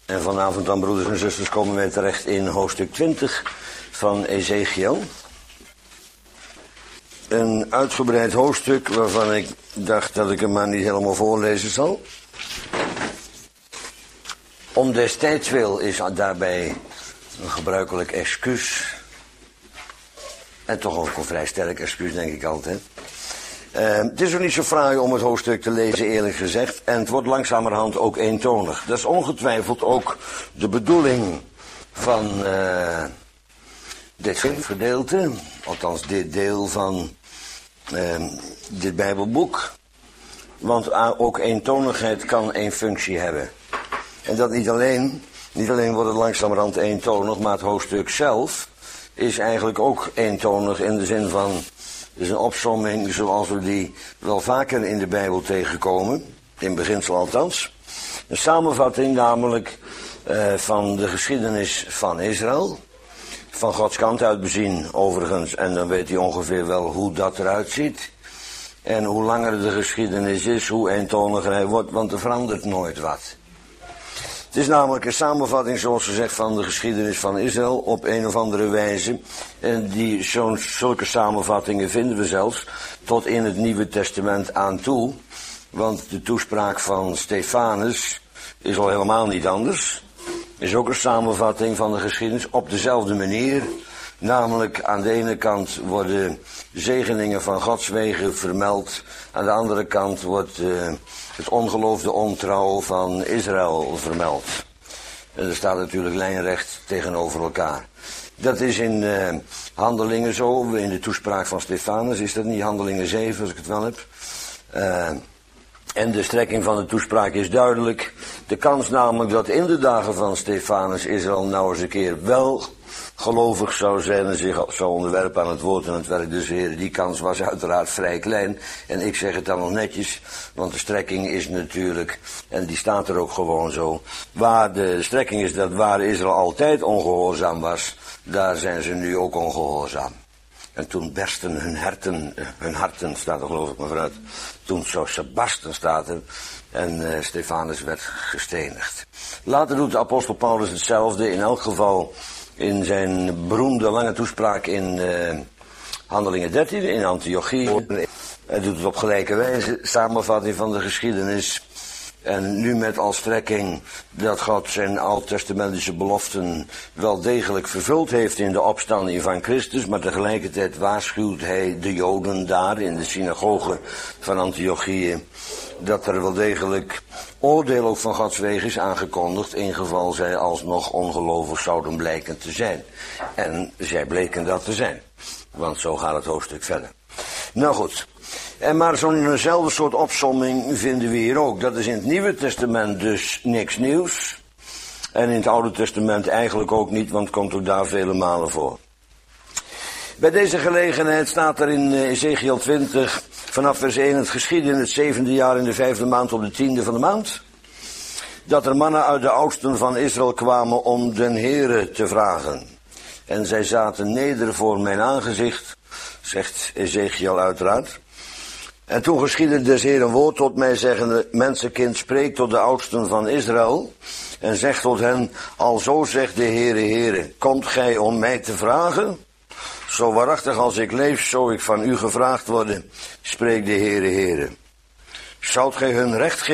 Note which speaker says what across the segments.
Speaker 1: En vanavond dan, broeders en zusters, komen wij terecht in hoofdstuk 20 van Ezechiel. Een uitgebreid hoofdstuk waarvan ik dacht dat ik hem maar niet helemaal voorlezen zal. Om des tijds wil is daarbij een gebruikelijk excuus. En toch ook een vrij sterk excuus, denk ik altijd. Het is ook niet zo fraai om het hoofdstuk te lezen, eerlijk gezegd. En het wordt langzamerhand ook eentonig. Dat is ongetwijfeld ook de bedoeling van dit gedeelte. Althans, dit deel van dit Bijbelboek. Want ook eentonigheid kan één functie hebben. En dat niet alleen wordt het langzamerhand eentonig, maar het hoofdstuk zelf is eigenlijk ook eentonig in de zin van, het is een opsomming zoals we die wel vaker in de Bijbel tegenkomen, in beginsel althans. Een samenvatting namelijk van de geschiedenis van Israël, van Gods kant uit bezien overigens, en dan weet hij ongeveer wel hoe dat eruit ziet. En hoe langer de geschiedenis is, hoe eentoniger hij wordt, want er verandert nooit wat. Het is namelijk een samenvatting, zoals gezegd, van de geschiedenis van Israël op een of andere wijze. En zulke samenvattingen vinden we zelfs tot in het Nieuwe Testament aan toe. Want de toespraak van Stefanus is al helemaal niet anders. Is ook een samenvatting van de geschiedenis op dezelfde manier. Namelijk aan de ene kant worden zegeningen van Gods wegen vermeld. Aan de andere kant wordt het ongeloof, de ontrouw van Israël vermeld. En er staat natuurlijk lijnrecht tegenover elkaar. Dat is in Handelingen zo, in de toespraak van Stefanus. Is dat niet Handelingen 7, als ik het wel heb? En de strekking van de toespraak is duidelijk. De kans namelijk dat in de dagen van Stefanus Israël nou eens een keer wel gelovig zou zijn en zich zou onderwerpen aan het woord en het werk des Heren, die kans was uiteraard vrij klein. En ik zeg het dan nog netjes, want de strekking is natuurlijk, en die staat er ook gewoon zo, waar de strekking is dat waar Israël altijd ongehoorzaam was, daar zijn ze nu ook ongehoorzaam. En toen bersten hun harten staat er geloof ik maar vooruit, toen zo Sebasten staat er, en Stefanus werd gestenigd. Later doet de apostel Paulus hetzelfde, in elk geval in zijn beroemde lange toespraak in Handelingen 13, in Antiochië. Hij doet het op gelijke wijze, samenvatting van de geschiedenis. En nu met als strekking dat God zijn oud-testamentische beloften wel degelijk vervuld heeft in de opstanding van Christus, maar tegelijkertijd waarschuwt hij de Joden daar in de synagoge van Antiochië dat er wel degelijk oordeel ook van Gods wegen is aangekondigd, in geval zij alsnog ongelovig zouden blijken te zijn. En zij bleken dat te zijn, want zo gaat het hoofdstuk verder. Nou goed. En maar zo'nzelfde soort opsomming vinden we hier ook. Dat is in het Nieuwe Testament dus niks nieuws. En in het Oude Testament eigenlijk ook niet, want het komt ook daar vele malen voor. Bij deze gelegenheid staat er in Ezechiel 20, vanaf vers 1, het geschiedde in het 7e jaar in de 5e maand op de 10e van de maand, dat er mannen uit de oudsten van Israël kwamen om den Heere te vragen. En zij zaten neder voor mijn aangezicht, zegt Ezechiel uiteraard. En toen geschiedde des Heer een woord tot mij, zeggende: mensenkind, spreek tot de oudsten van Israël en zeg tot hen: alzo zegt de Heere, komt gij om mij te vragen? Zo waarachtig als ik leef, zo ik van u gevraagd worden, spreekt de Heere. Zoudt gij hun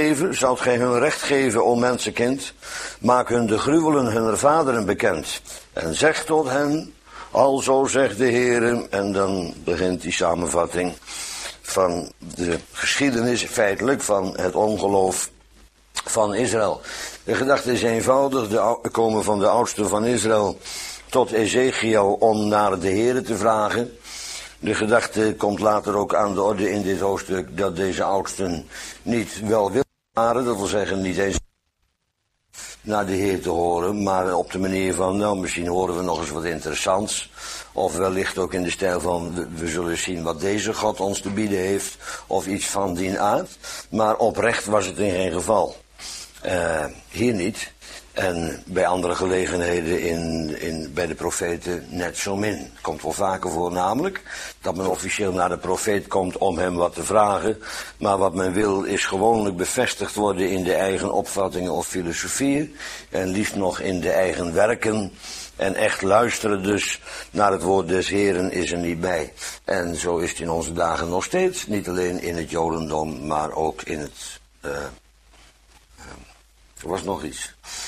Speaker 1: recht geven, o mensenkind? Maak hun de gruwelen hunner vaderen bekend. En zeg tot hen: alzo zegt de Heere. En dan begint die samenvatting van de geschiedenis, feitelijk, van het ongeloof van Israël. De gedachte is eenvoudig, de komen van de oudsten van Israël tot Ezechiel om naar de Heere te vragen. De gedachte komt later ook aan de orde in dit hoofdstuk, dat deze oudsten niet welwillend waren, dat wil zeggen niet eens naar de Heer te horen, maar op de manier van, nou misschien horen we nog eens wat interessants. Of wellicht ook in de stijl van, we zullen zien wat deze God ons te bieden heeft, of iets van die aard. Maar oprecht was het in geen geval. Hier niet. En bij andere gelegenheden bij de profeten net zo min. Komt wel vaker voor namelijk dat men officieel naar de profeet komt om hem wat te vragen. Maar wat men wil is gewoonlijk bevestigd worden in de eigen opvattingen of filosofieën. En liefst nog in de eigen werken. En echt luisteren dus naar het woord des Heren is er niet bij. En zo is het in onze dagen nog steeds. Niet alleen in het Jodendom, maar ook in het... er was nog iets.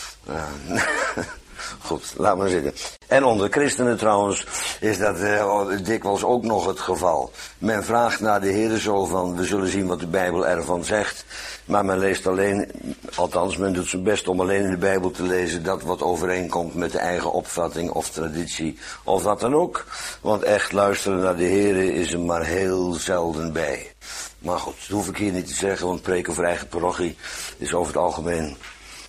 Speaker 1: Goed, laat maar zitten. En onder christenen trouwens is dat dikwijls ook nog het geval. Men vraagt naar de Heer zo van, we zullen zien wat de Bijbel ervan zegt. Maar men leest alleen, althans men doet zijn best om alleen in de Bijbel te lezen dat wat overeenkomt met de eigen opvatting of traditie of wat dan ook. Want echt luisteren naar de Heer is er maar heel zelden bij. Maar goed, dat hoef ik hier niet te zeggen, want preken voor eigen parochie is over het algemeen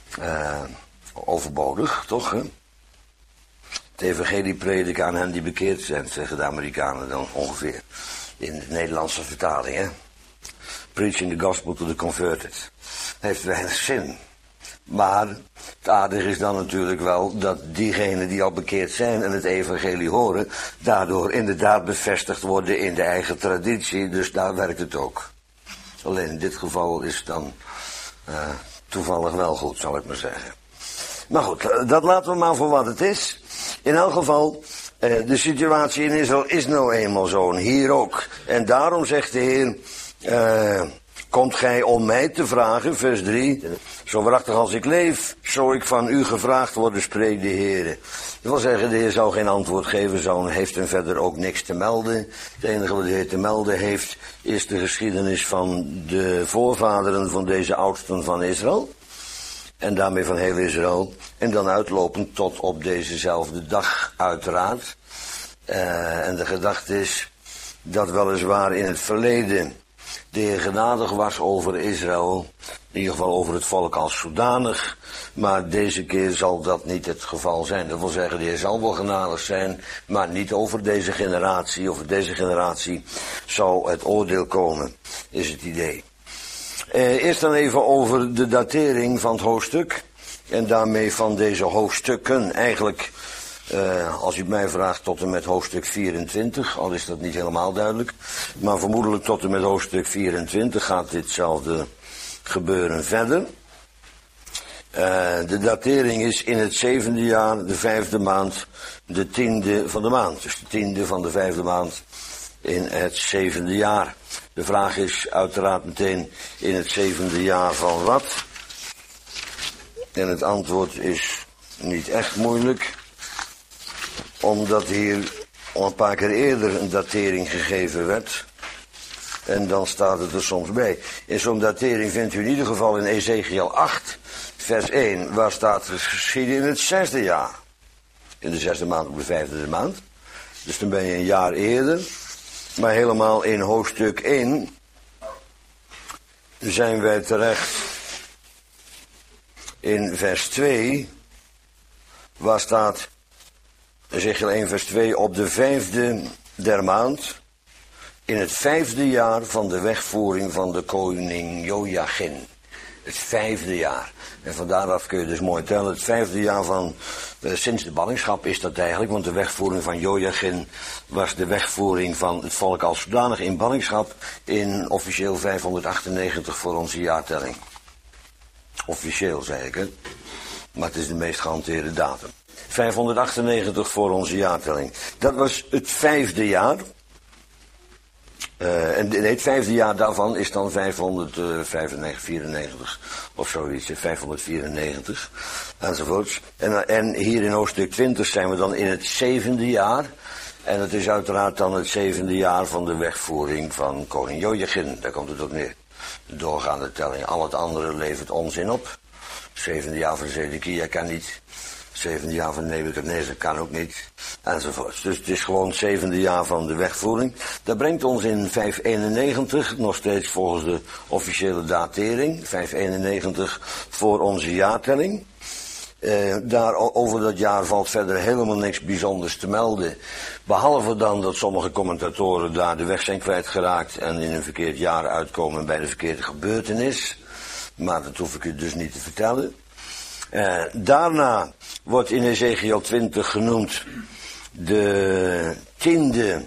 Speaker 1: overbodig, toch? Hè? Het evangelie prediken aan hen die bekeerd zijn, zeggen de Amerikanen dan ongeveer. In de Nederlandse vertaling, hè. Preaching the gospel to the converted. Heeft weinig zin. Maar het aardige is dan natuurlijk wel dat diegenen die al bekeerd zijn en het evangelie horen, daardoor inderdaad bevestigd worden in de eigen traditie. Dus daar werkt het ook. Alleen in dit geval is het dan toevallig wel goed, zal ik maar zeggen. Maar goed, dat laten we maar voor wat het is. In elk geval, de situatie in Israël is nou eenmaal zo, en hier ook. En daarom zegt de Heer, komt gij om mij te vragen, vers 3, zo waarachtig als ik leef, zo ik van u gevraagd worden, spreekt de Heer. Dat wil zeggen, de Heer zou geen antwoord geven, heeft hem verder ook niks te melden. Het enige wat de Heer te melden heeft, is de geschiedenis van de voorvaderen van deze oudsten van Israël. En daarmee van heel Israël. En dan uitlopend tot op dezezelfde dag uiteraard. En de gedachte is dat weliswaar in het verleden de Heer genadig was over Israël. In ieder geval over het volk als zodanig. Maar deze keer zal dat niet het geval zijn. Dat wil zeggen, de Heer zal wel genadig zijn, maar niet over deze generatie. Over deze generatie zal het oordeel komen, is het idee. Eerst dan even over de datering van het hoofdstuk. En daarmee van deze hoofdstukken. Eigenlijk, als u het mij vraagt, tot en met hoofdstuk 24. Al is dat niet helemaal duidelijk. Maar vermoedelijk tot en met hoofdstuk 24 gaat ditzelfde gebeuren verder. De datering is in het 7e jaar, de 5e maand, de 10e van de maand. Dus de 10e van de 5e maand in het 7e jaar. De vraag is uiteraard meteen in het 7e jaar van wat? En het antwoord is niet echt moeilijk. Omdat hier al een paar keer eerder een datering gegeven werd. En dan staat het er soms bij. In zo'n datering vindt u in ieder geval in Ezekiel 8, vers 1, waar staat geschieden in het 6e jaar. In de 6e maand op de 5e maand. Dus dan ben je een jaar eerder. Maar helemaal in hoofdstuk 1 zijn wij terecht in vers 2, waar staat, Ezekiel 1 vers 2, op de 5e der maand, in het 5e jaar van de wegvoering van de koning Jojachin. Het 5e jaar. En van daaraf kun je dus mooi tellen, het 5e jaar van, sinds de ballingschap is dat eigenlijk, want de wegvoering van Jojachin was de wegvoering van het volk als zodanig in ballingschap in officieel 598 voor onze jaartelling. Officieel zei ik, hè. Maar het is de meest gehanteerde datum. 598 voor onze jaartelling. Dat was het 5e jaar. En het 5e jaar daarvan is dan 594 of zoiets, 594 enzovoorts. En hier in hoofdstuk 20 zijn we dan in het 7e jaar. En het is uiteraard dan het 7e jaar van de wegvoering van koning Jojachin. Daar komt het op neer. De doorgaande telling. Al het andere levert onzin op. 7e jaar van Zedekia kan niet. 7e jaar van Nebukadnezar kan ook niet. Enzovoort. Dus het is gewoon het 7e jaar van de wegvoering. Dat brengt ons in 591, nog steeds volgens de officiële datering. 591 voor onze jaartelling. Over dat jaar valt verder helemaal niks bijzonders te melden. Behalve dan dat sommige commentatoren daar de weg zijn kwijtgeraakt en in een verkeerd jaar uitkomen bij de verkeerde gebeurtenis. Maar dat hoef ik u dus niet te vertellen. Daarna wordt in Ezekiel 20 genoemd de tiende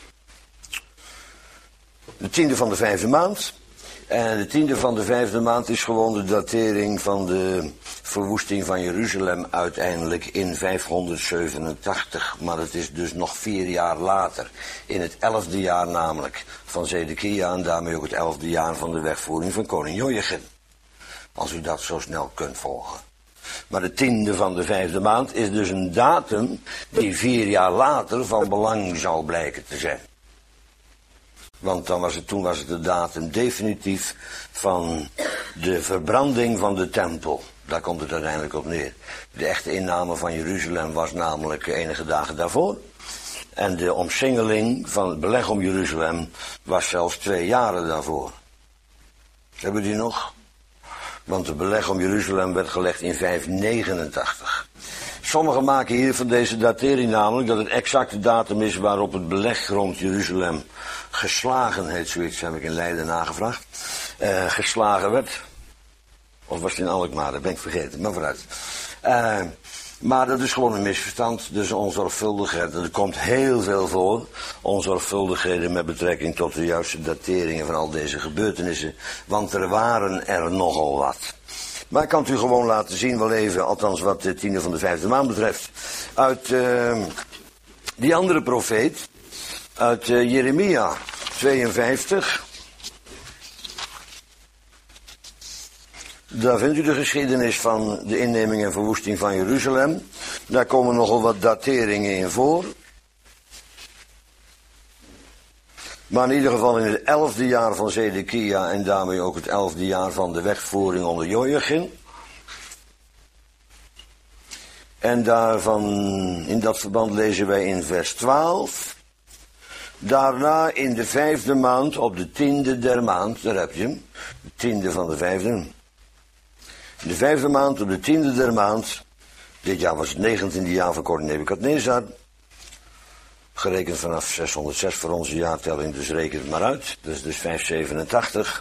Speaker 1: van de vijfde maand. En de tiende van de vijfde maand is gewoon de datering van de verwoesting van Jeruzalem uiteindelijk in 587. Maar het is dus nog 4 jaar later. In het 11e jaar namelijk van Zedekia en daarmee ook het 11e jaar van de wegvoering van koning Joachim. Als u dat zo snel kunt volgen. Maar de tiende van de vijfde maand is dus een datum die 4 jaar later van belang zou blijken te zijn. Want toen was het de datum definitief van de verbranding van de tempel. Daar komt het uiteindelijk op neer. De echte inname van Jeruzalem was namelijk enige dagen daarvoor. En de omsingeling van het beleg om Jeruzalem was zelfs 2 jaren daarvoor. Hebben die nog? Want het beleg om Jeruzalem werd gelegd in 589. Sommigen maken hier van deze datering namelijk dat het exacte datum is waarop het beleg rond Jeruzalem geslagen, heet zoiets, heb ik in Leiden nagevraagd, geslagen werd. Of was het in Alkmaar, dat ben ik vergeten, maar vooruit. Maar dat is gewoon een misverstand, dus onzorgvuldigheid. En er komt heel veel voor, onzorgvuldigheden met betrekking tot de juiste dateringen van al deze gebeurtenissen. Want er waren er nogal wat. Maar ik kan het u gewoon laten zien, wel even, althans wat de tiende van de vijfde maand betreft. Uit die andere profeet, uit Jeremia 52. Daar vindt u de geschiedenis van de inneming en verwoesting van Jeruzalem. Daar komen nogal wat dateringen in voor. Maar in ieder geval in het 11e jaar van Zedekia en daarmee ook het 11e jaar van de wegvoering onder Joachim. En daarvan, in dat verband lezen wij in vers 12. Daarna in de 5e maand, op de 10e der maand, daar heb je hem, de 10e van de 5e. In de 5e maand, op de 10e der maand, dit jaar was het 19e jaar van koning Nebukadnezar. Gerekend vanaf 606 voor onze jaartelling, dus reken het maar uit. Dat is dus 587.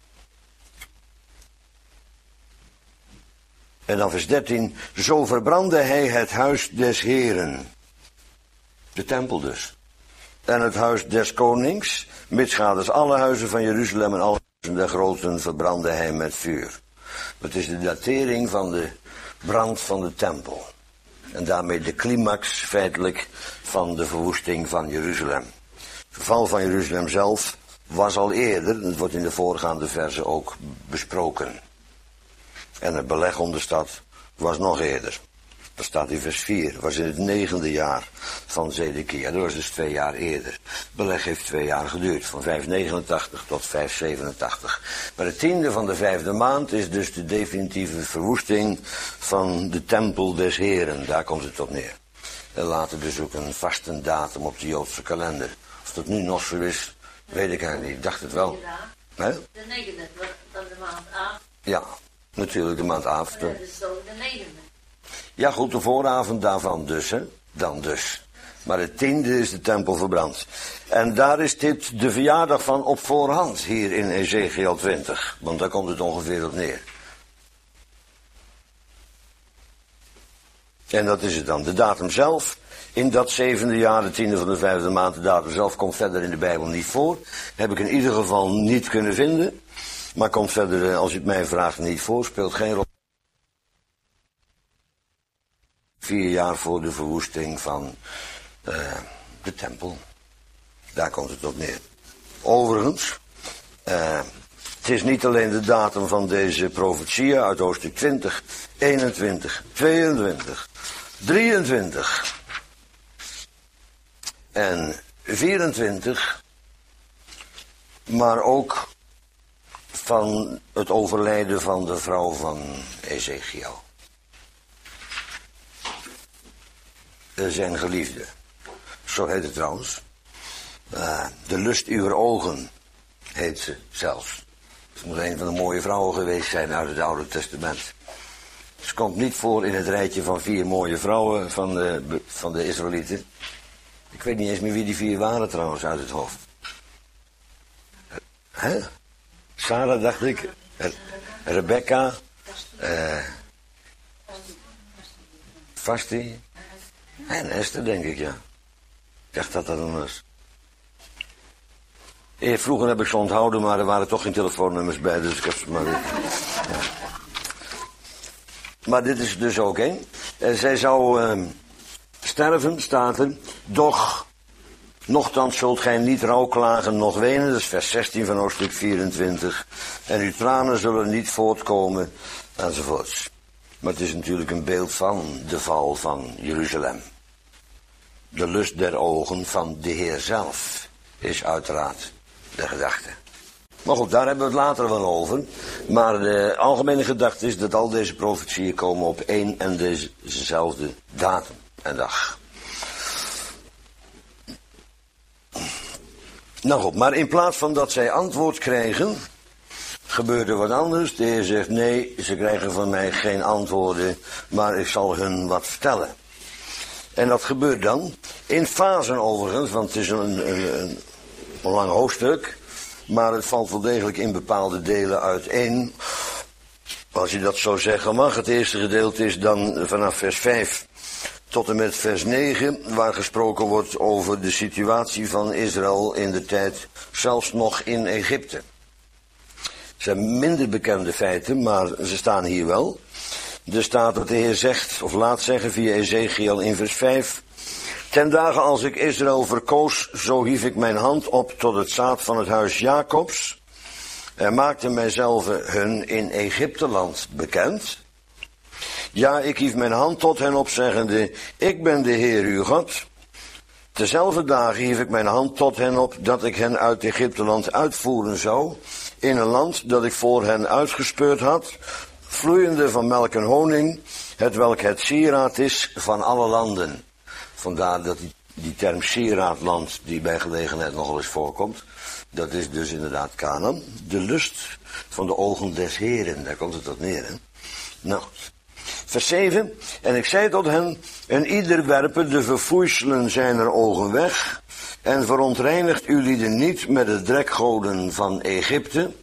Speaker 1: En dan vers 13. Zo verbrandde hij het huis des Heren. De tempel dus. En het huis des konings, mitsgaders alle huizen van Jeruzalem en alle huizen der groten verbrandde hij met vuur. Het is de datering van de brand van de tempel. En daarmee de climax feitelijk van de verwoesting van Jeruzalem. Het verval van Jeruzalem zelf was al eerder, het wordt in de voorgaande verzen ook besproken. En het beleg om de stad was nog eerder. Dat staat in vers 4, was in het 9e jaar van Zedekia. Dat was dus 2 jaar eerder. Het beleg heeft 2 jaar geduurd, van 589 tot 587. Maar de 10e van de 5e maand is dus de definitieve verwoesting van de tempel des Heren. Daar komt het op neer. En later dus ook een vaste datum op de Joodse kalender. Of dat nu nog zo is, weet ik eigenlijk niet. Ik dacht het wel.
Speaker 2: De 9e, dan de maand Av.
Speaker 1: Ja, natuurlijk de maand Av.
Speaker 2: Dat is zo de 9e.
Speaker 1: Ja goed, de vooravond daarvan dus, hè. Dan dus. Maar het 10e is de tempel verbrand. En daar is dit de verjaardag van op voorhand, hier in Ezekiel 20. Want daar komt het ongeveer op neer. En dat is het dan. De datum zelf, in dat 7e jaar, de 10e van de 5e maand, de datum zelf komt verder in de Bijbel niet voor. Heb ik in ieder geval niet kunnen vinden. Maar komt verder, als u het mij vraagt, niet voor. Speelt geen rol. 4 jaar voor de verwoesting van de tempel. Daar komt het op neer. Overigens, het is niet alleen de datum van deze profetieën uit hoofdstuk 20, 21, 22, 23 en 24, maar ook van het overlijden van de vrouw van Ezekiel. Zijn geliefde. Zo heet het trouwens. De lust uwer ogen heet ze zelfs. Ze moet een van de mooie vrouwen geweest zijn uit het Oude Testament. Ze komt niet voor in het rijtje van 4 mooie vrouwen van de Israëlieten. Ik weet niet eens meer wie die 4 waren trouwens uit het hoofd. Sarah dacht ik. Rebecca. Vasti? En Esther, denk ik, ja. Ik dacht dat dat dan was. Vroeger heb ik ze onthouden, maar er waren toch geen telefoonnummers bij, dus ik heb ze maar weer. Ja. Maar dit is dus ook één. Zij zou sterven, staat er. Doch, nochtans zult gij niet rouwklagen, noch wenen. Dat is vers 16 van hoofdstuk 24. En uw tranen zullen niet voortkomen, enzovoorts. Maar het is natuurlijk een beeld van de val van Jeruzalem. De lust der ogen van de Heer zelf is uiteraard de gedachte. Maar goed, daar hebben we het later wel over. Maar de algemene gedachte is dat al deze profetieën komen op één en dezelfde datum en dag. Nou goed, maar in plaats van dat zij antwoord kregen, gebeurde wat anders. De Heer zegt, nee, ze krijgen van mij geen antwoorden, maar ik zal hun wat vertellen. En dat gebeurt dan in fasen overigens, want het is een lang hoofdstuk, maar het valt wel degelijk in bepaalde delen uiteen. Als je dat zo zeggen mag, het eerste gedeelte is dan vanaf vers 5 tot en met vers 9, waar gesproken wordt over de situatie van Israël in de tijd, zelfs nog in Egypte. Het zijn minder bekende feiten, maar ze staan hier wel. Er staat dat de Heer zegt, of laat zeggen via Ezechiel in vers 5. Ten dagen als ik Israël verkoos, zo hief ik mijn hand op tot het zaad van het huis Jacobs. En maakte mijzelf hun in Egypteland bekend. Ja, ik hief mijn hand tot hen op, zeggende, ik ben de Heer uw God. Tezelfde dagen hief ik mijn hand tot hen op, dat ik hen uit Egypteland uitvoeren zou, in een land dat ik voor hen uitgespeurd had, vloeiende van melk en honing, hetwelk het sieraad is van alle landen. Vandaar dat die term sieraadland, die bij gelegenheid nog wel eens voorkomt, dat is dus inderdaad Canaan. De lust van de ogen des Heren, daar komt het tot neer, hè. Nou, vers 7. En ik zei tot hen, en ieder werpen de verfoeiselen zijner ogen weg, en verontreinigt ulieden niet met de drekgoden van Egypte.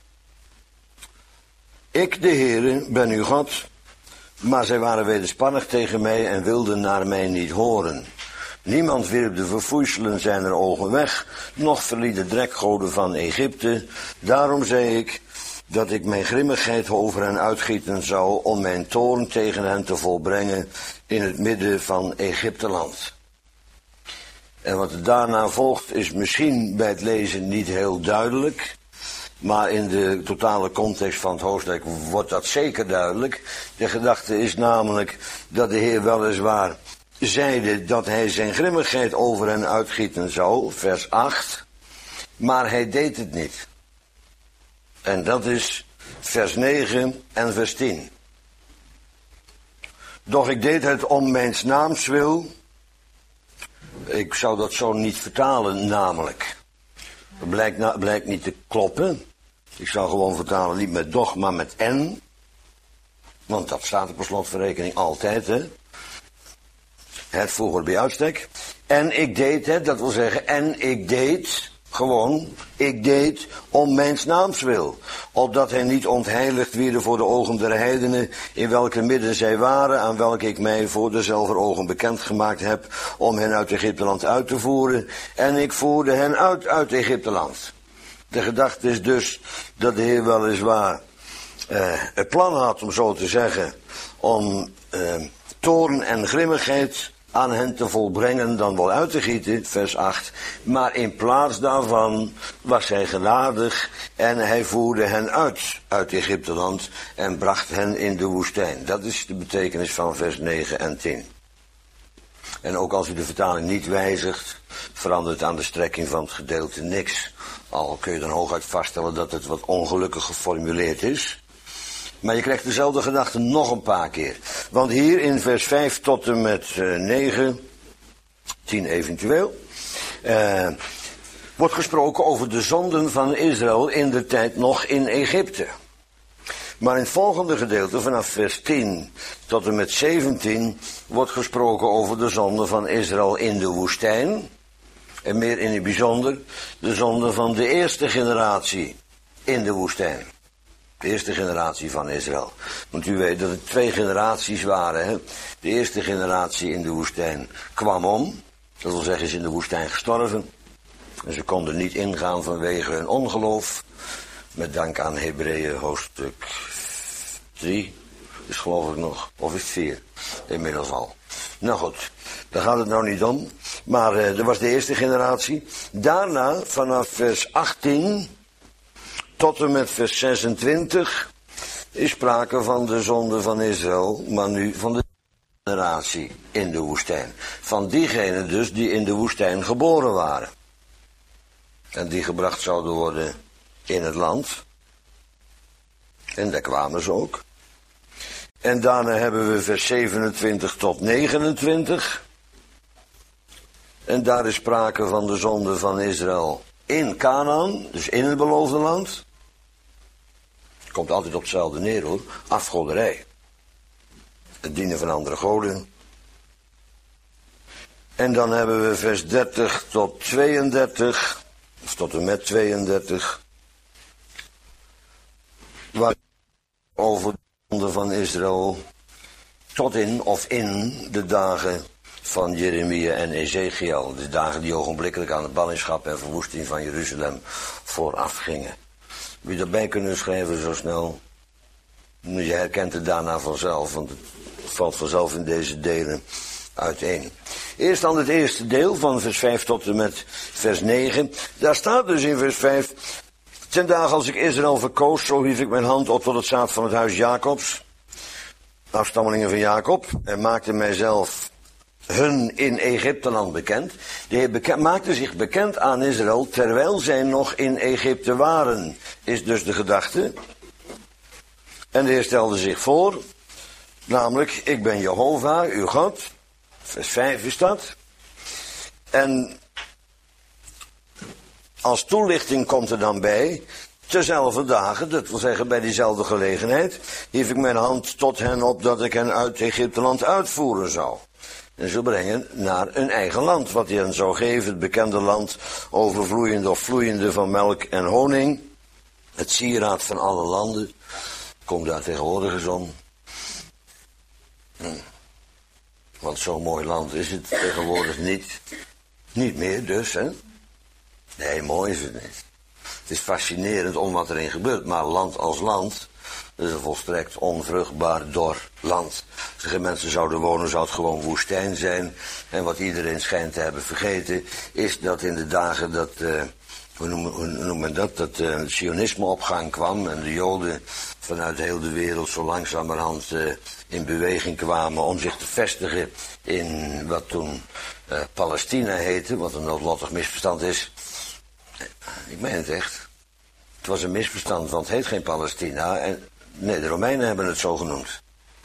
Speaker 1: Ik, de Heere, ben uw God. Maar zij waren wederspannig tegen mij en wilden naar mij niet horen. Niemand wierp de verfoeiselen zijner ogen weg, noch verliet de drekgoden van Egypte. Daarom zei ik dat ik mijn grimmigheid over hen uitgieten zou om mijn toorn tegen hen te volbrengen in het midden van Egypteland. En wat er daarna volgt is misschien bij het lezen niet heel duidelijk, maar in de totale context van het hoofdstuk wordt dat zeker duidelijk. De gedachte is namelijk dat de Heer weliswaar zeide dat hij zijn grimmigheid over hen uitgieten zou, vers 8, maar hij deed het niet. En dat is vers 9 en vers 10. Doch ik deed het om mijns naams wil. Ik zou dat zo niet vertalen, namelijk. Dat blijkt niet te kloppen. Ik zou gewoon vertalen niet met doch, maar met en. Want dat staat er per slotverrekening altijd, hè. Het vroeger bij uitstek. En ik deed het, dat wil zeggen, en ik deed, gewoon, ik deed om mijns naams wil. Opdat hij niet ontheiligd wierde voor de ogen der heidenen, in welke midden zij waren, aan welke ik mij voor dezelfde ogen bekendgemaakt heb, om hen uit Egypteland uit te voeren. En ik voerde hen uit Egypteland. De gedachte is dus dat de Heer weliswaar het plan had, om zo te zeggen, om toorn en grimmigheid aan hen te volbrengen, dan wel uit te gieten, vers 8. Maar in plaats daarvan was hij genadig en hij voerde hen uit Egypteland en bracht hen in de woestijn. Dat is de betekenis van vers 9 en 10. En ook als u de vertaling niet wijzigt, verandert aan de strekking van het gedeelte niks. Al kun je dan hooguit vaststellen dat het wat ongelukkig geformuleerd is. Maar je krijgt dezelfde gedachte nog een paar keer. Want hier in vers 5 tot en met 9, 10 eventueel, wordt gesproken over de zonden van Israël in de tijd nog in Egypte. Maar in het volgende gedeelte, vanaf vers 10 tot en met 17, wordt gesproken over de zonden van Israël in de woestijn. En meer in het bijzonder de zonden van de eerste generatie in de woestijn. De eerste generatie van Israël. Want u weet dat het 2 generaties waren. Hè? De eerste generatie in de woestijn kwam om. Dat wil zeggen, is in de woestijn gestorven. En ze konden niet ingaan vanwege hun ongeloof. Met dank aan Hebreeën hoofdstuk 3. Is geloof ik nog. Of is het 4? Inmiddels al. Nou goed, daar gaat het nou niet om. Maar dat was de eerste generatie. Daarna, vanaf vers 18 tot en met vers 26, is sprake van de zonde van Israël, maar nu van de generatie in de woestijn. Van diegenen dus die in de woestijn geboren waren. En die gebracht zouden worden in het land. En daar kwamen ze ook. En daarna hebben we vers 27 tot 29. En daar is sprake van de zonde van Israël in Kanaan, dus in het beloofde land. Het komt altijd op hetzelfde neer hoor, afgoderij. Het dienen van andere goden. En dan hebben we vers 30 tot 32, of tot en met 32, waar over de zonde van Israël tot in of in de dagen van Jeremia en Ezekiel. De dagen die ogenblikkelijk aan de ballingschap en verwoesting van Jeruzalem vooraf gingen. Wie daarbij kunnen schrijven zo snel? Je herkent het daarna vanzelf, want het valt vanzelf in deze delen uiteen. Eerst dan het eerste deel van vers 5 tot en met vers 9. Daar staat dus in vers 5... Ten dagen als ik Israël verkoos, zo hief ik mijn hand op tot het zaad van het huis Jacobs, afstammelingen van Jacob, en maakte mijzelf hun in Egypteland bekend. De Heer maakte zich bekend aan Israël terwijl zij nog in Egypte waren, is dus de gedachte. En de Heer stelde zich voor, namelijk, ik ben Jehovah, uw God. Vers 5 is dat. En als toelichting komt er dan bij, tezelfde dagen, dat wil zeggen bij diezelfde gelegenheid, hief ik mijn hand tot hen op dat ik hen uit Egypteland uitvoeren zou. En ze brengen naar een eigen land, wat hij hen zou geven, het bekende land, overvloeiende of vloeiende van melk en honing. Het sieraad van alle landen, komt daar tegenwoordig eens om. Want zo'n mooi land is het tegenwoordig niet meer dus, hè. Nee, mooi is het niet. Het is fascinerend om wat erin gebeurt, maar land als land, dat is een volstrekt onvruchtbaar dor land. Als er geen mensen zouden wonen, zou het gewoon woestijn zijn. En wat iedereen schijnt te hebben vergeten, is dat in de dagen dat, hoe noemen we dat het sionisme op gang kwam en de Joden vanuit heel de wereld zo langzamerhand in beweging kwamen om zich te vestigen in wat toen Palestina heette, wat een noodlottig misverstand is. Ik meen het echt. Het was een misverstand, want het heet geen Palestina. En, nee, de Romeinen hebben het zo genoemd.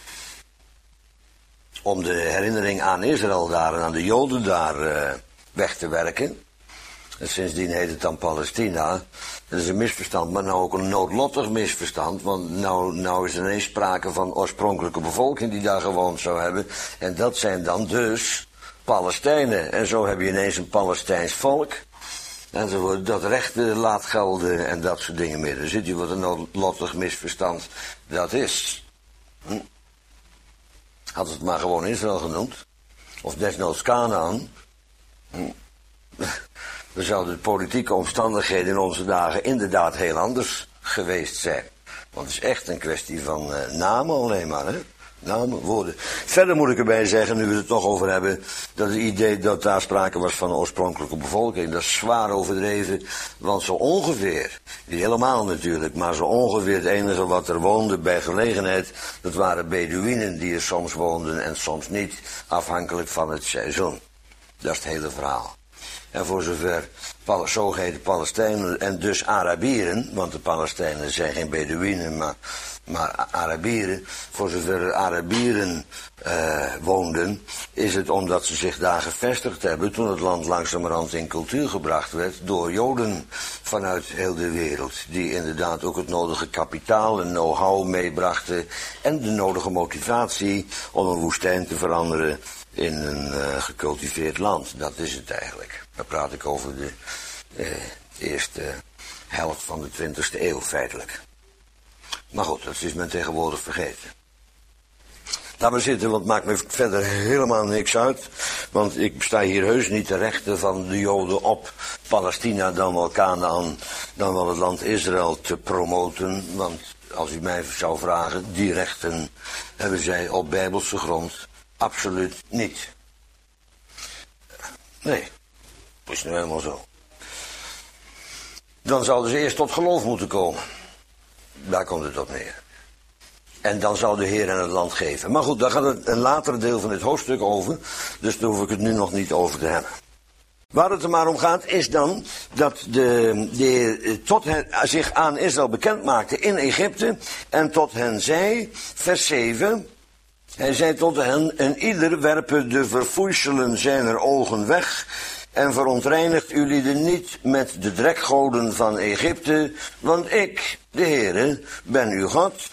Speaker 1: Om de herinnering aan Israël daar en aan de Joden daar weg te werken. En sindsdien heet het dan Palestina. Dat is een misverstand, maar nou ook een noodlottig misverstand. Want nou is er ineens sprake van oorspronkelijke bevolking die daar gewoond zou hebben. En dat zijn dan dus Palestijnen. En zo heb je ineens een Palestijns volk. Enzovoort, dat rechten laat gelden en dat soort dingen meer. Dan ziet u wat een noodlottig misverstand dat is. Had het maar gewoon Israël genoemd. Of desnoods Kanaan. Dan zouden de politieke omstandigheden in onze dagen inderdaad heel anders geweest zijn. Want het is echt een kwestie van namen alleen maar, hè. Namen, woorden. Verder moet ik erbij zeggen, nu we het toch over hebben, dat het idee dat daar sprake was van een oorspronkelijke bevolking, dat is zwaar overdreven, want zo ongeveer, niet helemaal natuurlijk, maar zo ongeveer het enige wat er woonde bij gelegenheid, dat waren Beduïnen die er soms woonden en soms niet, afhankelijk van het seizoen. Dat is het hele verhaal. En voor zover zogeheten Palestijnen en dus Arabieren, want de Palestijnen zijn geen Beduïnen, maar Arabieren, voor zover Arabieren woonden, is het omdat ze zich daar gevestigd hebben toen het land langzamerhand in cultuur gebracht werd door Joden vanuit heel de wereld, die inderdaad ook het nodige kapitaal en know-how meebrachten en de nodige motivatie om een woestijn te veranderen in een gecultiveerd land. Dat is het eigenlijk. Dan praat ik over de eerste helft van de 20e eeuw feitelijk. Maar goed, dat is men tegenwoordig vergeten. Laat maar zitten, want het maakt me verder helemaal niks uit. Want ik sta hier heus niet de rechten van de Joden op Palestina, dan wel Kanaan, dan wel het land Israël te promoten. Want als u mij zou vragen, die rechten hebben zij op bijbelse grond absoluut niet. Nee, dat is nu helemaal zo. Dan zouden ze eerst tot geloof moeten komen. Daar komt het op neer. En dan zou de Heer hen het land geven. Maar goed, daar gaat het een later deel van dit hoofdstuk over. Dus daar hoef ik het nu nog niet over te hebben. Waar het er maar om gaat is dan dat de Heer tot hen, zich aan Israël bekend maakte in Egypte. En tot hen zei, vers 7. Hij zei tot hen, en ieder werpe de verfoeiselen zijner ogen weg. En verontreinigt jullie niet met de drekgoden van Egypte. Want ik, de Heere, ben uw God.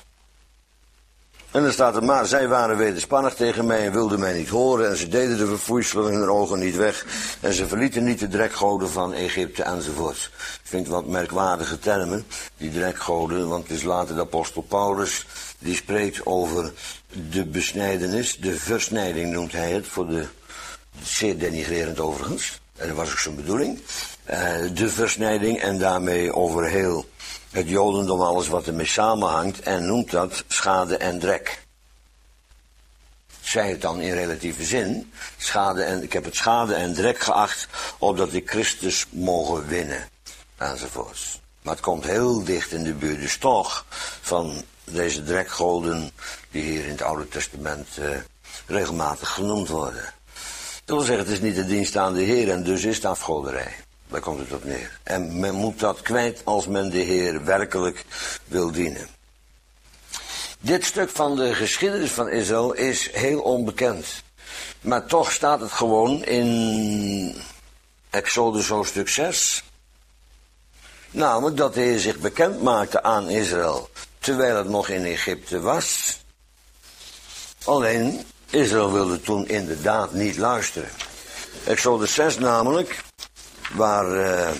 Speaker 1: En dan staat er maar, zij waren wederspannig tegen mij en wilden mij niet horen. En ze deden de verfoeiselen hun ogen niet weg. En ze verlieten niet de drekgoden van Egypte enzovoort. Ik vind het wat merkwaardige termen, die drekgoden. Want het is later de apostel Paulus, die spreekt over de besnijdenis. De versnijding noemt hij het, voor de zeer denigrerend overigens. En dat was ook zijn bedoeling. De versnijding en daarmee over heel het Jodendom, alles wat ermee samenhangt, en noemt dat schade en drek. Zij het dan in relatieve zin, ik heb het schade en drek geacht, opdat ik Christus mogen winnen, enzovoorts. Maar het komt heel dicht in de buurt, dus toch, van deze drekgoden, die hier in het Oude Testament regelmatig genoemd worden. Dat wil zeggen, het is niet de dienst aan de Heer en dus is het afgoderij. Daar komt het op neer. En men moet dat kwijt als men de Heer werkelijk wil dienen. Dit stuk van de geschiedenis van Israël is heel onbekend. Maar toch staat het gewoon in Exodus hoofdstuk 6. Namelijk dat de Heer zich bekend maakte aan Israël terwijl het nog in Egypte was. Alleen, Israël wilde toen inderdaad niet luisteren. Exodus 6 namelijk, waar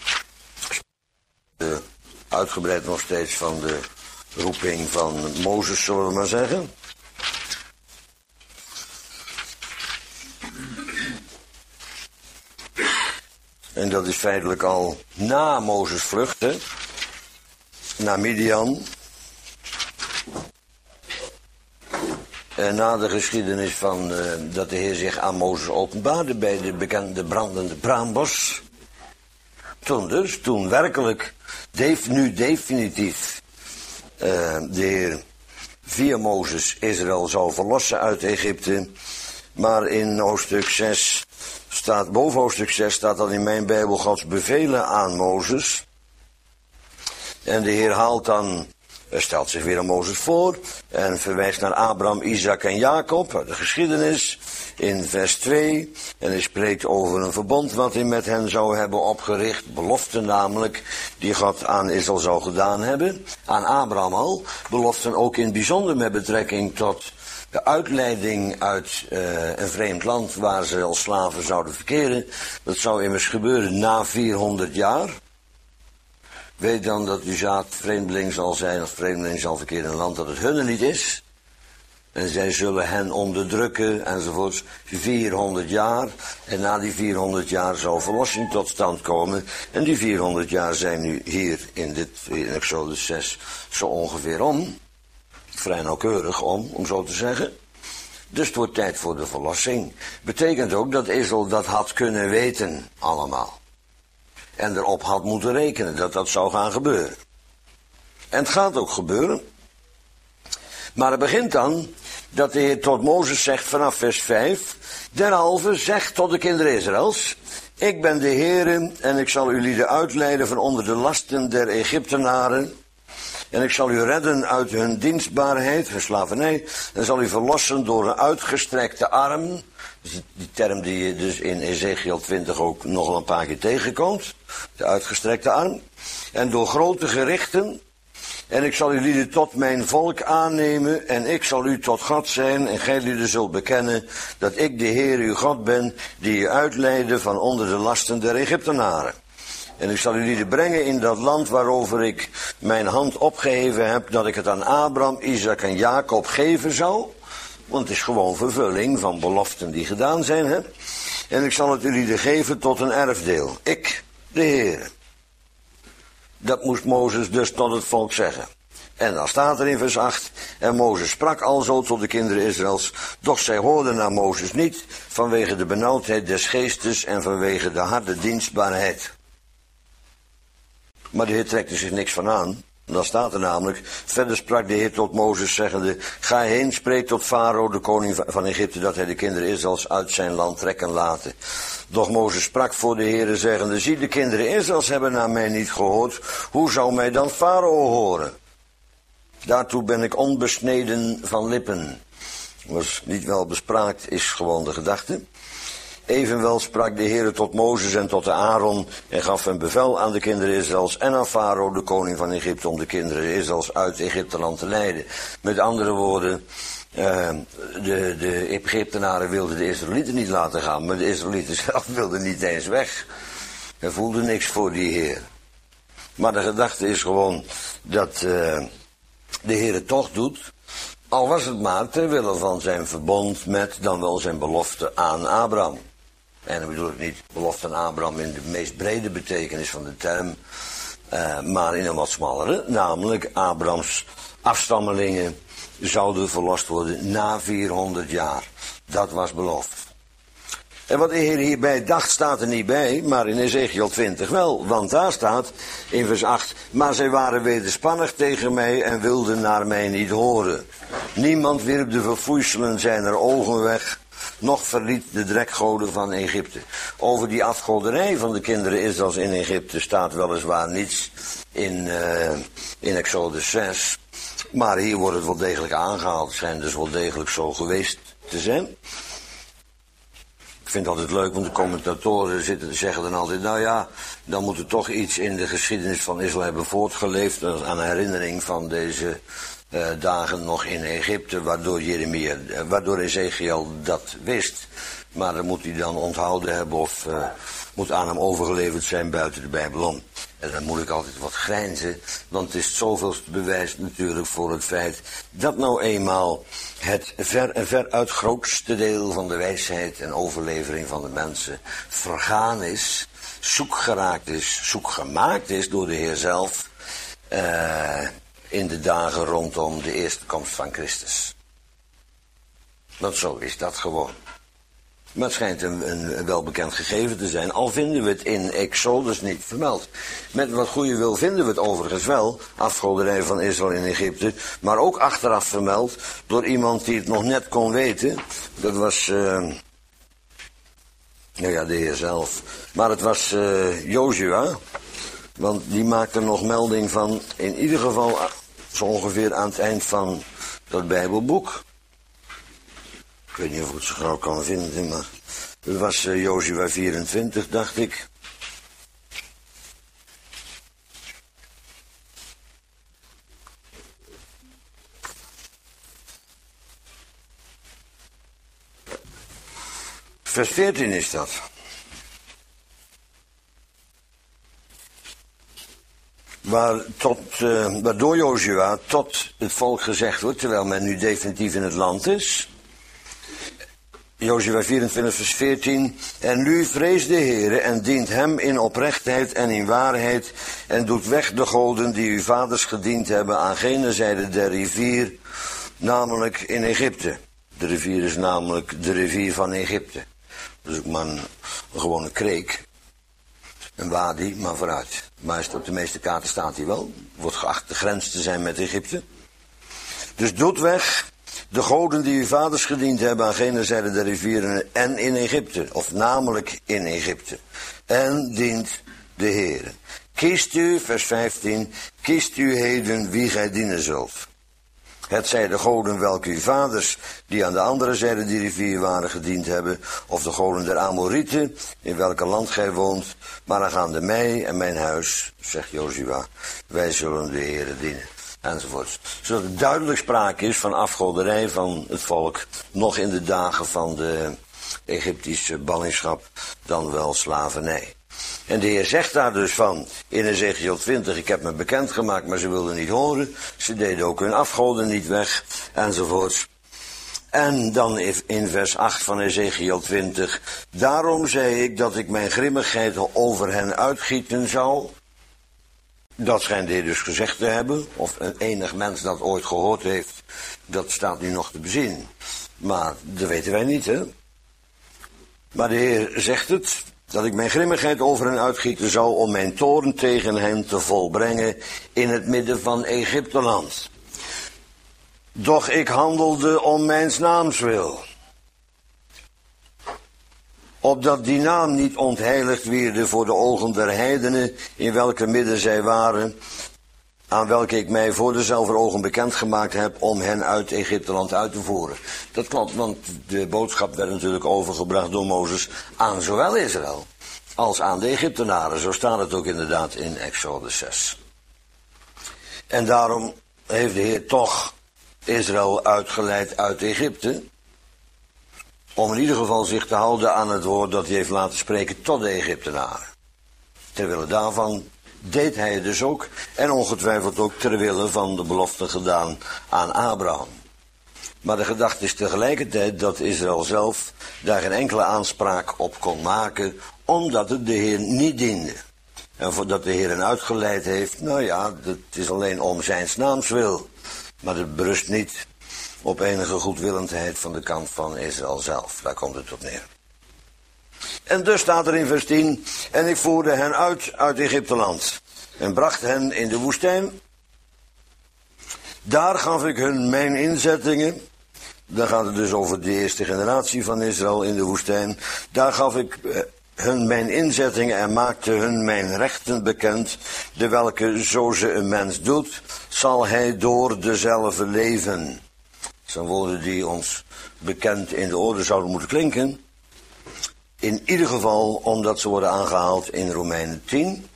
Speaker 1: uitgebreid nog steeds van de roeping van Mozes, zullen we maar zeggen. En dat is feitelijk al na Mozes vluchten naar Midian. En na de geschiedenis van dat de Heer zich aan Mozes openbaarde bij de bekende brandende braambos. Toen werkelijk, nu definitief, de Heer via Mozes Israël zou verlossen uit Egypte. Maar in hoofdstuk 6 staat, boven hoofdstuk 6 staat dan in mijn Bijbel Gods bevelen aan Mozes. En de Heer haalt dan, stelt zich weer aan Mozes voor en verwijst naar Abraham, Isaac en Jacob, uit de geschiedenis, in vers 2. En hij spreekt over een verbond wat hij met hen zou hebben opgericht, belofte namelijk, die God aan Israël zou gedaan hebben, aan Abraham al, beloften ook in het bijzonder met betrekking tot de uitleiding uit een vreemd land waar ze als slaven zouden verkeren. Dat zou immers gebeuren na 400 jaar. Weet dan dat uw zaad vreemdeling zal zijn, of vreemdeling zal verkeren in een land dat het hunne niet is. En zij zullen hen onderdrukken, enzovoorts, 400 jaar. En na die 400 jaar zal verlossing tot stand komen. En die 400 jaar zijn nu hier in Exodus 6 zo ongeveer om. Vrij nauwkeurig om zo te zeggen. Dus het wordt tijd voor de verlossing. Betekent ook dat Israël dat had kunnen weten, allemaal. En erop had moeten rekenen dat dat zou gaan gebeuren. En het gaat ook gebeuren. Maar het begint dan dat de Heer tot Mozes zegt vanaf vers 5. Derhalve zegt tot de kinderen Israëls: ik ben de Heere en ik zal jullie uitleiden van onder de lasten der Egyptenaren. En ik zal u redden uit hun dienstbaarheid, hun slavernij. En zal u verlossen door een uitgestrekte arm. Die term die je dus in Ezekiel 20 ook nog een paar keer tegenkomt. De uitgestrekte arm. En door grote gerichten. En ik zal jullie tot mijn volk aannemen. En ik zal u tot God zijn. En gij jullie zult bekennen dat ik de Heer uw God ben. Die u uitleidde van onder de lasten der Egyptenaren. En ik zal jullie brengen in dat land waarover ik mijn hand opgeheven heb, dat ik het aan Abraham, Isaac en Jacob geven zou. Want het is gewoon vervulling van beloften die gedaan zijn. Hè? En ik zal het jullie geven tot een erfdeel. Ik, de Heere. Dat moest Mozes dus tot het volk zeggen. En dan staat er in vers 8, en Mozes sprak alzo tot de kinderen Israëls, doch zij hoorden naar Mozes niet, vanwege de benauwdheid des geestes en vanwege de harde dienstbaarheid. Maar de Heer trekt er zich niks van aan. Dan staat er namelijk, verder sprak de Heer tot Mozes zeggende, ga heen, spreek tot Farao, de koning van Egypte, dat hij de kinderen Israëls uit zijn land trekken laten. Doch Mozes sprak voor de Heere zeggende, zie, de kinderen Israëls hebben naar mij niet gehoord, hoe zou mij dan Farao horen? Daartoe ben ik onbesneden van lippen. Was niet wel bespraakt, is gewoon de gedachte. Evenwel sprak de Heere tot Mozes en tot de Aaron en gaf een bevel aan de kinderen Israëls en aan Farao, de koning van Egypte, om de kinderen Israëls uit Egypteland te leiden. Met andere woorden, de Egyptenaren wilden de Israëlieten niet laten gaan, maar de Israëlieten zelf wilden niet eens weg. Er voelde niks voor die Heer. Maar de gedachte is gewoon dat de Heer het toch doet, al was het maar ter wille van zijn verbond met dan wel zijn belofte aan Abraham. En dan bedoel ik niet belofte aan Abraham in de meest brede betekenis van de term, maar in een wat smallere, namelijk Abrahams afstammelingen zouden verlost worden na 400 jaar. Dat was beloofd. En wat de Heer hierbij dacht staat er niet bij, maar in Ezekiel 20 wel. Want daar staat in vers 8, maar zij waren wederspannig tegen mij en wilden naar mij niet horen. Niemand wierp de verfoeiselen zijner ogen weg, noch verliet de drekgoden van Egypte. Over die afgoderij van de kinderen Israëls in Egypte staat weliswaar niets in Exodus 6. Maar hier wordt het wel degelijk aangehaald. Het schijnt dus wel degelijk zo geweest te zijn. Ik vind het altijd leuk, want de commentatoren zeggen dan altijd, nou ja, dan moet er toch iets in de geschiedenis van Israël hebben voortgeleefd, aan herinnering van deze dagen nog in Egypte, waardoor Ezekiel dat wist. Maar dan moet hij dan onthouden hebben of moet aan hem overgeleverd zijn buiten de Bijbel om. En dan moet ik altijd wat grijnzen, want het is zoveelste bewijs natuurlijk voor het feit dat nou eenmaal het veruit grootste deel van de wijsheid en overlevering van de mensen vergaan is, zoekgemaakt is door de Heer zelf in de dagen rondom de eerste komst van Christus. Want zo is dat gewoon. Maar het schijnt een welbekend gegeven te zijn, al vinden we het in Exodus niet vermeld. Met wat goede wil vinden we het overigens wel, afgoderij van Israël in Egypte, maar ook achteraf vermeld door iemand die het nog net kon weten. Dat was, de Heer zelf. Maar het was Jozua, want die maakte nog melding van, in ieder geval zo ongeveer aan het eind van dat Bijbelboek. Ik weet niet of ik het zo gauw kan vinden, maar het was Jozua 24, dacht ik. Vers 14 is dat. Waardoor Jozua tot het volk gezegd wordt, terwijl men nu definitief in het land is. Jozua 24 vers 14. En nu vreest de Heere en dient hem in oprechtheid en in waarheid en doet weg de goden die uw vaders gediend hebben aan gene zijde der rivier, namelijk in Egypte. De rivier is namelijk de rivier van Egypte. Dus ook maar een gewone kreek. Een wadi, maar vooruit. Maar op de meeste kaarten staat hij wel. Wordt geacht de grens te zijn met Egypte. Dus doet weg de goden die uw vaders gediend hebben aan gene zijde der rivieren en in Egypte. Of namelijk in Egypte. En dient de Heere. Kiest u, vers 15, kiest u heden wie gij dienen zult. Het zij de goden welke uw vaders, die aan de andere zijde die rivier waren, gediend hebben, of de goden der Amorieten, in welke land gij woont, maar aangaande mij en mijn huis, zegt Jozua, wij zullen de Heere dienen, enzovoort. Zodat er duidelijk sprake is van afgoderij van het volk, nog in de dagen van de Egyptische ballingschap, dan wel slavernij. En de Heer zegt daar dus van, in Ezechiel 20, ik heb me bekendgemaakt, maar ze wilden niet horen. Ze deden ook hun afgoden niet weg, enzovoorts. En dan in vers 8 van Ezechiel 20, daarom zei ik dat ik mijn grimmigheid over hen uitgieten zou. Dat schijnt hij dus gezegd te hebben, of een enig mens dat ooit gehoord heeft, dat staat nu nog te bezien. Maar dat weten wij niet, hè. Maar de Heer zegt het, dat ik mijn grimmigheid over hen uitgieten zou om mijn toorn tegen hen te volbrengen in het midden van Egypteland. Doch ik handelde om mijns naams wil. Opdat die naam niet ontheiligd wierde voor de ogen der heidenen, in welke midden zij waren, aan welke ik mij voor dezelfde ogen bekendgemaakt heb om hen uit Egypteland uit te voeren. Dat klopt, want de boodschap werd natuurlijk overgebracht door Mozes aan zowel Israël als aan de Egyptenaren. Zo staat het ook inderdaad in Exodus 6. En daarom heeft de Heer toch Israël uitgeleid uit Egypte, om in ieder geval zich te houden aan het woord dat hij heeft laten spreken tot de Egyptenaren. Terwille daarvan deed hij het dus ook, en ongetwijfeld ook terwille van de belofte gedaan aan Abraham. Maar de gedachte is tegelijkertijd dat Israël zelf daar geen enkele aanspraak op kon maken, omdat het de Heer niet diende. En voordat de Heer hen uitgeleid heeft, nou ja, het is alleen om zijn naams wil. Maar het berust niet op enige goedwillendheid van de kant van Israël zelf. Daar komt het op neer. En dus staat er in vers 10, en ik voerde hen uit Egypteland en bracht hen in de woestijn. Daar gaf ik hun mijn inzettingen. Dan gaat het dus over de eerste generatie van Israël in de woestijn. Daar gaf ik hun mijn inzettingen en maakte hun mijn rechten bekend, de welke zo ze een mens doet, zal hij door dezelfde leven. Dat zijn woorden die ons bekend in de oren zouden moeten klinken. In ieder geval omdat ze worden aangehaald in Romeinen 10.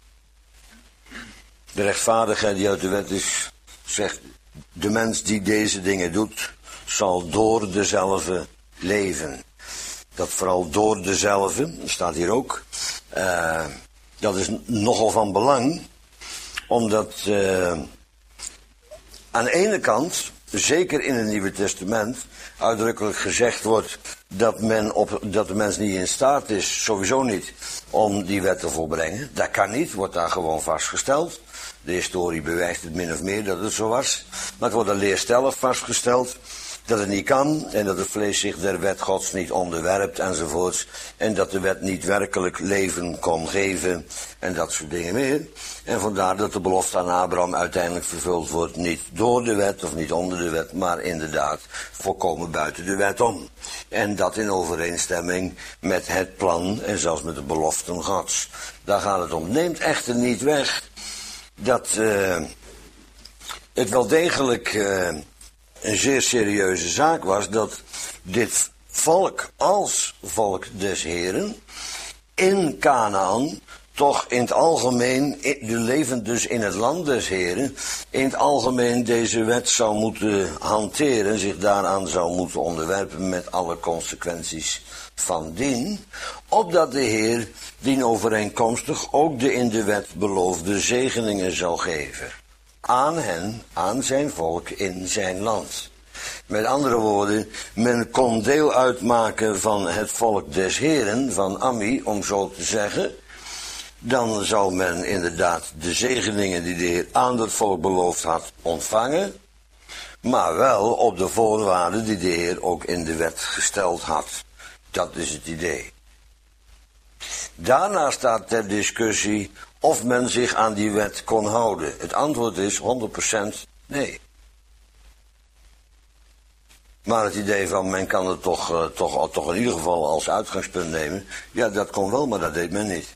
Speaker 1: De rechtvaardigheid die uit de wet is, zegt, de mens die deze dingen doet, zal door dezelfde leven. Dat vooral door dezelfde, staat hier ook, dat is nogal van belang, omdat aan de ene kant, zeker in het Nieuwe Testament, uitdrukkelijk gezegd wordt dat de mens niet in staat is, sowieso niet, om die wet te volbrengen. Dat kan niet, wordt daar gewoon vastgesteld. De historie bewijst het min of meer dat het zo was. Maar het wordt al leerstellig vastgesteld dat het niet kan en dat het vlees zich der wet Gods niet onderwerpt enzovoorts. En dat de wet niet werkelijk leven kon geven en dat soort dingen meer. En vandaar dat de belofte aan Abraham uiteindelijk vervuld wordt, niet door de wet of niet onder de wet, maar inderdaad volkomen buiten de wet om. En dat in overeenstemming met het plan en zelfs met de beloften Gods. Daar gaat het om. Neemt echter niet weg dat het wel degelijk een zeer serieuze zaak was dat dit volk als volk des Heren in Kanaan toch in het algemeen, de levend dus in het land des Heren, in het algemeen deze wet zou moeten hanteren, zich daaraan zou moeten onderwerpen met alle consequenties van dien, opdat de Heer dienovereenkomstig ook de in de wet beloofde zegeningen zou geven. Aan hen, aan zijn volk in zijn land. Met andere woorden, men kon deel uitmaken van het volk des Heren, van Ammi, om zo te zeggen. Dan zou men inderdaad de zegeningen die de Heer aan dat volk beloofd had ontvangen, maar wel op de voorwaarden die de Heer ook in de wet gesteld had. Dat is het idee. Daarna staat ter discussie of men zich aan die wet kon houden. Het antwoord is 100% nee. Maar het idee van men kan het toch in ieder geval als uitgangspunt nemen, ja, dat kon wel, maar dat deed men niet.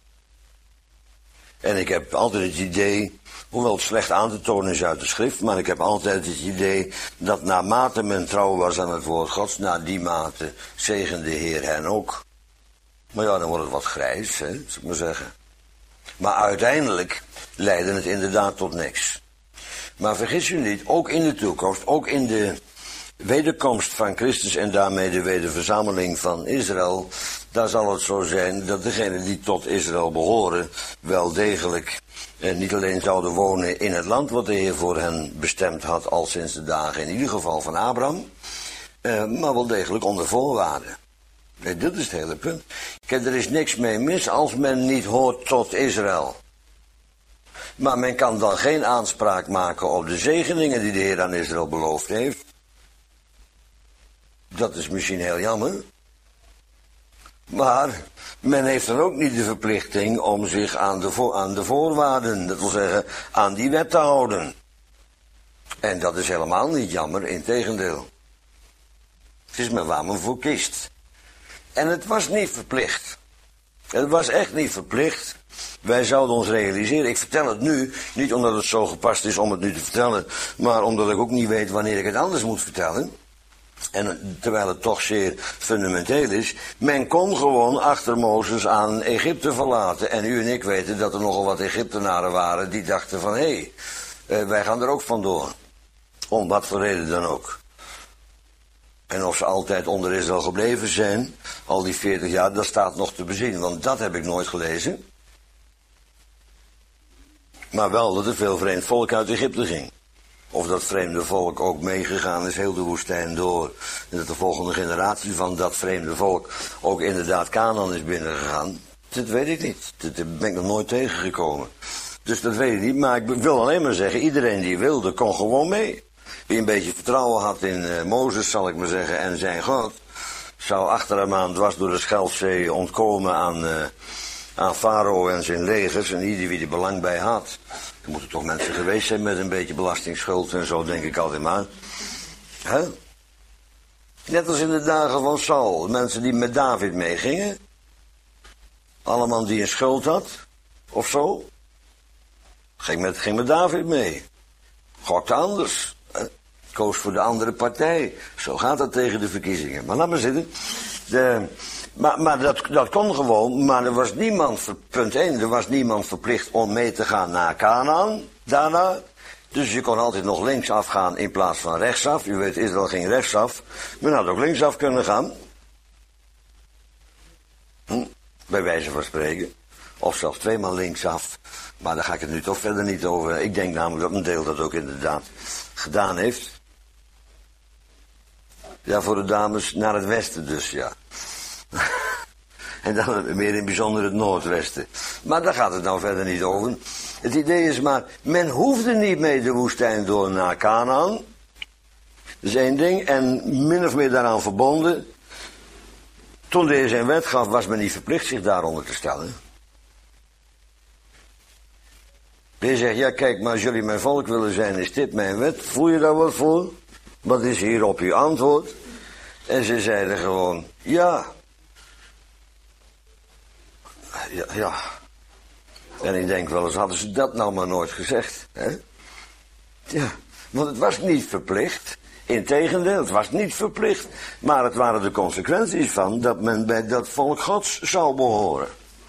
Speaker 1: En ik heb altijd het idee, hoewel het slecht aan te tonen is uit de schrift, maar ik heb altijd het idee dat naarmate men trouw was aan het woord Gods, naar die mate zegende de Heer hen ook. Maar ja, dan wordt het wat grijs, hè, zou ik maar zeggen. Maar uiteindelijk leidde het inderdaad tot niks. Maar vergis u niet, ook in de toekomst, ook in de wederkomst van Christus en daarmee de wederverzameling van Israël, daar zal het zo zijn dat degenen die tot Israël behoren wel degelijk niet alleen zouden wonen in het land wat de Heer voor hen bestemd had al sinds de dagen in ieder geval van Abraham, maar wel degelijk onder voorwaarden. Nee, dit is het hele punt. Kijk, er is niks mee mis als men niet hoort tot Israël. Maar men kan dan geen aanspraak maken op de zegeningen die de Heer aan Israël beloofd heeft. Dat is misschien heel jammer. Maar men heeft dan ook niet de verplichting om zich aan de voorwaarden, dat wil zeggen aan die wet te houden. En dat is helemaal niet jammer, integendeel. Het is maar waar men voor kiest. En het was niet verplicht. Het was echt niet verplicht. Wij zouden ons realiseren, ik vertel het nu, niet omdat het zo gepast is om het nu te vertellen, maar omdat ik ook niet weet wanneer ik het anders moet vertellen. En terwijl het toch zeer fundamenteel is, men kon gewoon achter Mozes aan Egypte verlaten. En u en ik weten dat er nogal wat Egyptenaren waren die dachten van, hé, wij gaan er ook vandoor. Om wat voor reden dan ook. En of ze altijd onder Israël gebleven zijn, al die 40 jaar, dat staat nog te bezien, want dat heb ik nooit gelezen. Maar wel dat er veel vreemd volk uit Egypte ging. Of dat vreemde volk ook meegegaan is heel de woestijn door. En dat de volgende generatie van dat vreemde volk ook inderdaad Canaan is binnengegaan. Dat weet ik niet. Dat ben ik nog nooit tegengekomen. Dus dat weet ik niet. Maar ik wil alleen maar zeggen, iedereen die wilde kon gewoon mee. Wie een beetje vertrouwen had in Mozes, zal ik maar zeggen, en zijn God, zou achter hem aan dwars door de Schelfzee ontkomen aan Farao en zijn legers en ieder wie er belang bij had. Er moeten toch mensen geweest zijn met een beetje belastingsschuld en zo, denk ik altijd maar. Hè? Net als in de dagen van Saul, mensen die met David meegingen. Allemaal die een schuld had, of zo. Ging met David mee. Gokte anders. Koos voor de andere partij. Zo gaat dat tegen de verkiezingen. Maar laat maar zitten. Maar dat kon gewoon, maar er was niemand, punt 1, er was niemand verplicht om mee te gaan naar Canaan, daarna. Dus je kon altijd nog linksaf gaan in plaats van rechtsaf. U weet, Israël ging rechtsaf. Men had ook linksaf kunnen gaan. Bij wijze van spreken. Of zelfs tweemaal linksaf. Maar daar ga ik het nu toch verder niet over. Ik denk namelijk dat een deel dat ook inderdaad gedaan heeft. Ja, voor de dames naar het westen dus, ja. En dan meer in bijzonder het noordwesten. Maar daar gaat het nou verder niet over. Het idee is maar, men hoefde niet mee de woestijn door naar Canaan. Dat is één ding. En min of meer daaraan verbonden. Toen de Heer zijn wet gaf, was men niet verplicht zich daaronder te stellen. De Heer zegt, ja kijk, maar als jullie mijn volk willen zijn, is dit mijn wet. Voel je daar wat voor? Wat is hierop uw antwoord? En ze zeiden gewoon, ja. Ja. En ik denk wel eens, hadden ze dat nou maar nooit gezegd. Hè? Ja, want het was niet verplicht. Integendeel, het was niet verplicht. Maar het waren de consequenties van dat men bij dat volk Gods zou behoren.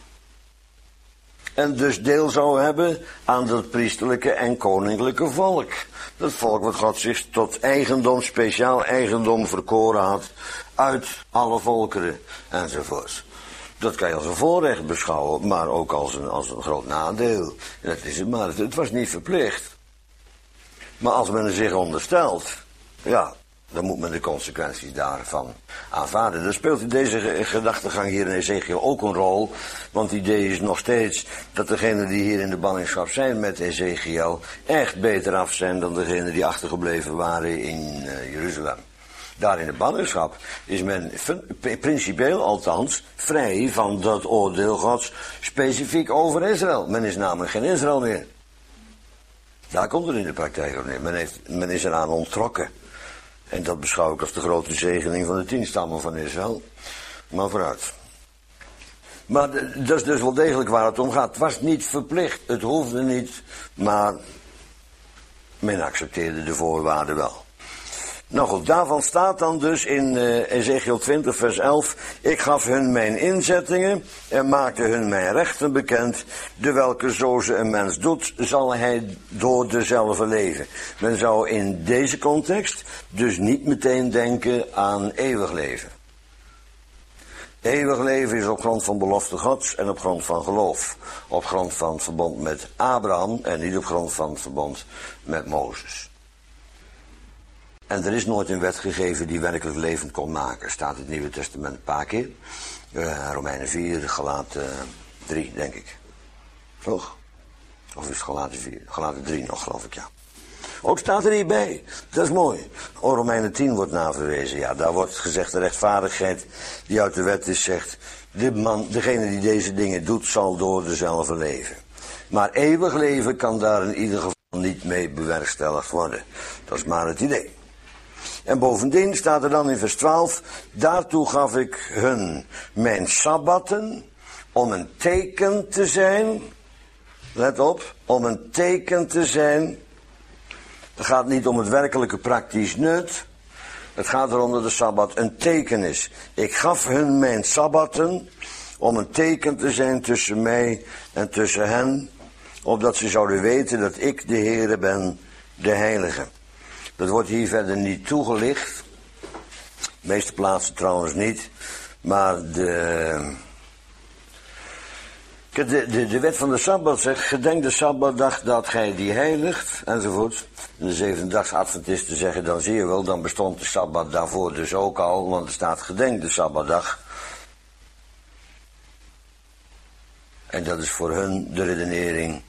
Speaker 1: En dus deel zou hebben aan dat priesterlijke en koninklijke volk. Dat volk wat God zich tot eigendom, speciaal eigendom verkoren had. Uit alle volkeren enzovoorts. Dat kan je als een voorrecht beschouwen, maar ook als een groot nadeel. En dat is het maar. Het was niet verplicht. Maar als men er zich onderstelt, ja, dan moet men de consequenties daarvan aanvaarden. Dan speelt in deze gedachtegang hier in Ezekiel ook een rol. Want het idee is nog steeds dat degenen die hier in de ballingschap zijn met Ezekiel echt beter af zijn dan degenen die achtergebleven waren in Jeruzalem. Daar in de ballingschap is men principieel althans vrij van dat oordeel Gods specifiek over Israël. Men is namelijk geen Israël meer. Daar komt het in de praktijk op neer. Men is eraan onttrokken. En dat beschouw ik als de grote zegening van de 10 stammen van Israël. Maar vooruit. Maar dat is dus wel degelijk waar het om gaat. Het was niet verplicht, het hoefde niet, maar men accepteerde de voorwaarden wel. Nou goed, daarvan staat dan dus in Ezechiel 20 vers 11... Ik gaf hun mijn inzettingen en maakte hun mijn rechten bekend. De welke zo ze een mens doet, zal hij door dezelfde leven. Men zou in deze context dus niet meteen denken aan eeuwig leven. Eeuwig leven is op grond van belofte Gods en op grond van geloof. Op grond van het verbond met Abraham en niet op grond van het verbond met Mozes. En er is nooit een wet gegeven die werkelijk levend kon maken. Staat in het Nieuwe Testament een paar keer. Romeinen 4, Galaten 3, denk ik. Toch? Of is het Galaten 4? Galaten 3 nog, geloof ik, ja. Ook staat er niet bij. Dat is mooi. Romeinen 10 wordt naverwezen. Ja, daar wordt gezegd de rechtvaardigheid die uit de wet is, zegt... Degene die deze dingen doet, zal door dezelfde leven. Maar eeuwig leven kan daar in ieder geval niet mee bewerkstelligd worden. Dat is maar het idee. En bovendien staat er dan in vers 12... Daartoe gaf ik hun mijn sabbatten om een teken te zijn. Let op, om een teken te zijn. Het gaat niet om het werkelijke praktisch nut. Het gaat erom dat de sabbat een teken is. Ik gaf hun mijn sabbatten om een teken te zijn tussen mij en tussen hen. Opdat ze zouden weten dat ik de Heere ben, de Heilige. Dat wordt hier verder niet toegelicht. De meeste plaatsen trouwens niet. Maar de wet van de Sabbat zegt, gedenk de Sabbatdag dat gij die heiligt, enzovoort. En de zevendags Adventisten zeggen, dan zie je wel, dan bestond de Sabbat daarvoor dus ook al, want er staat gedenk de Sabbatdag. En dat is voor hun de redenering,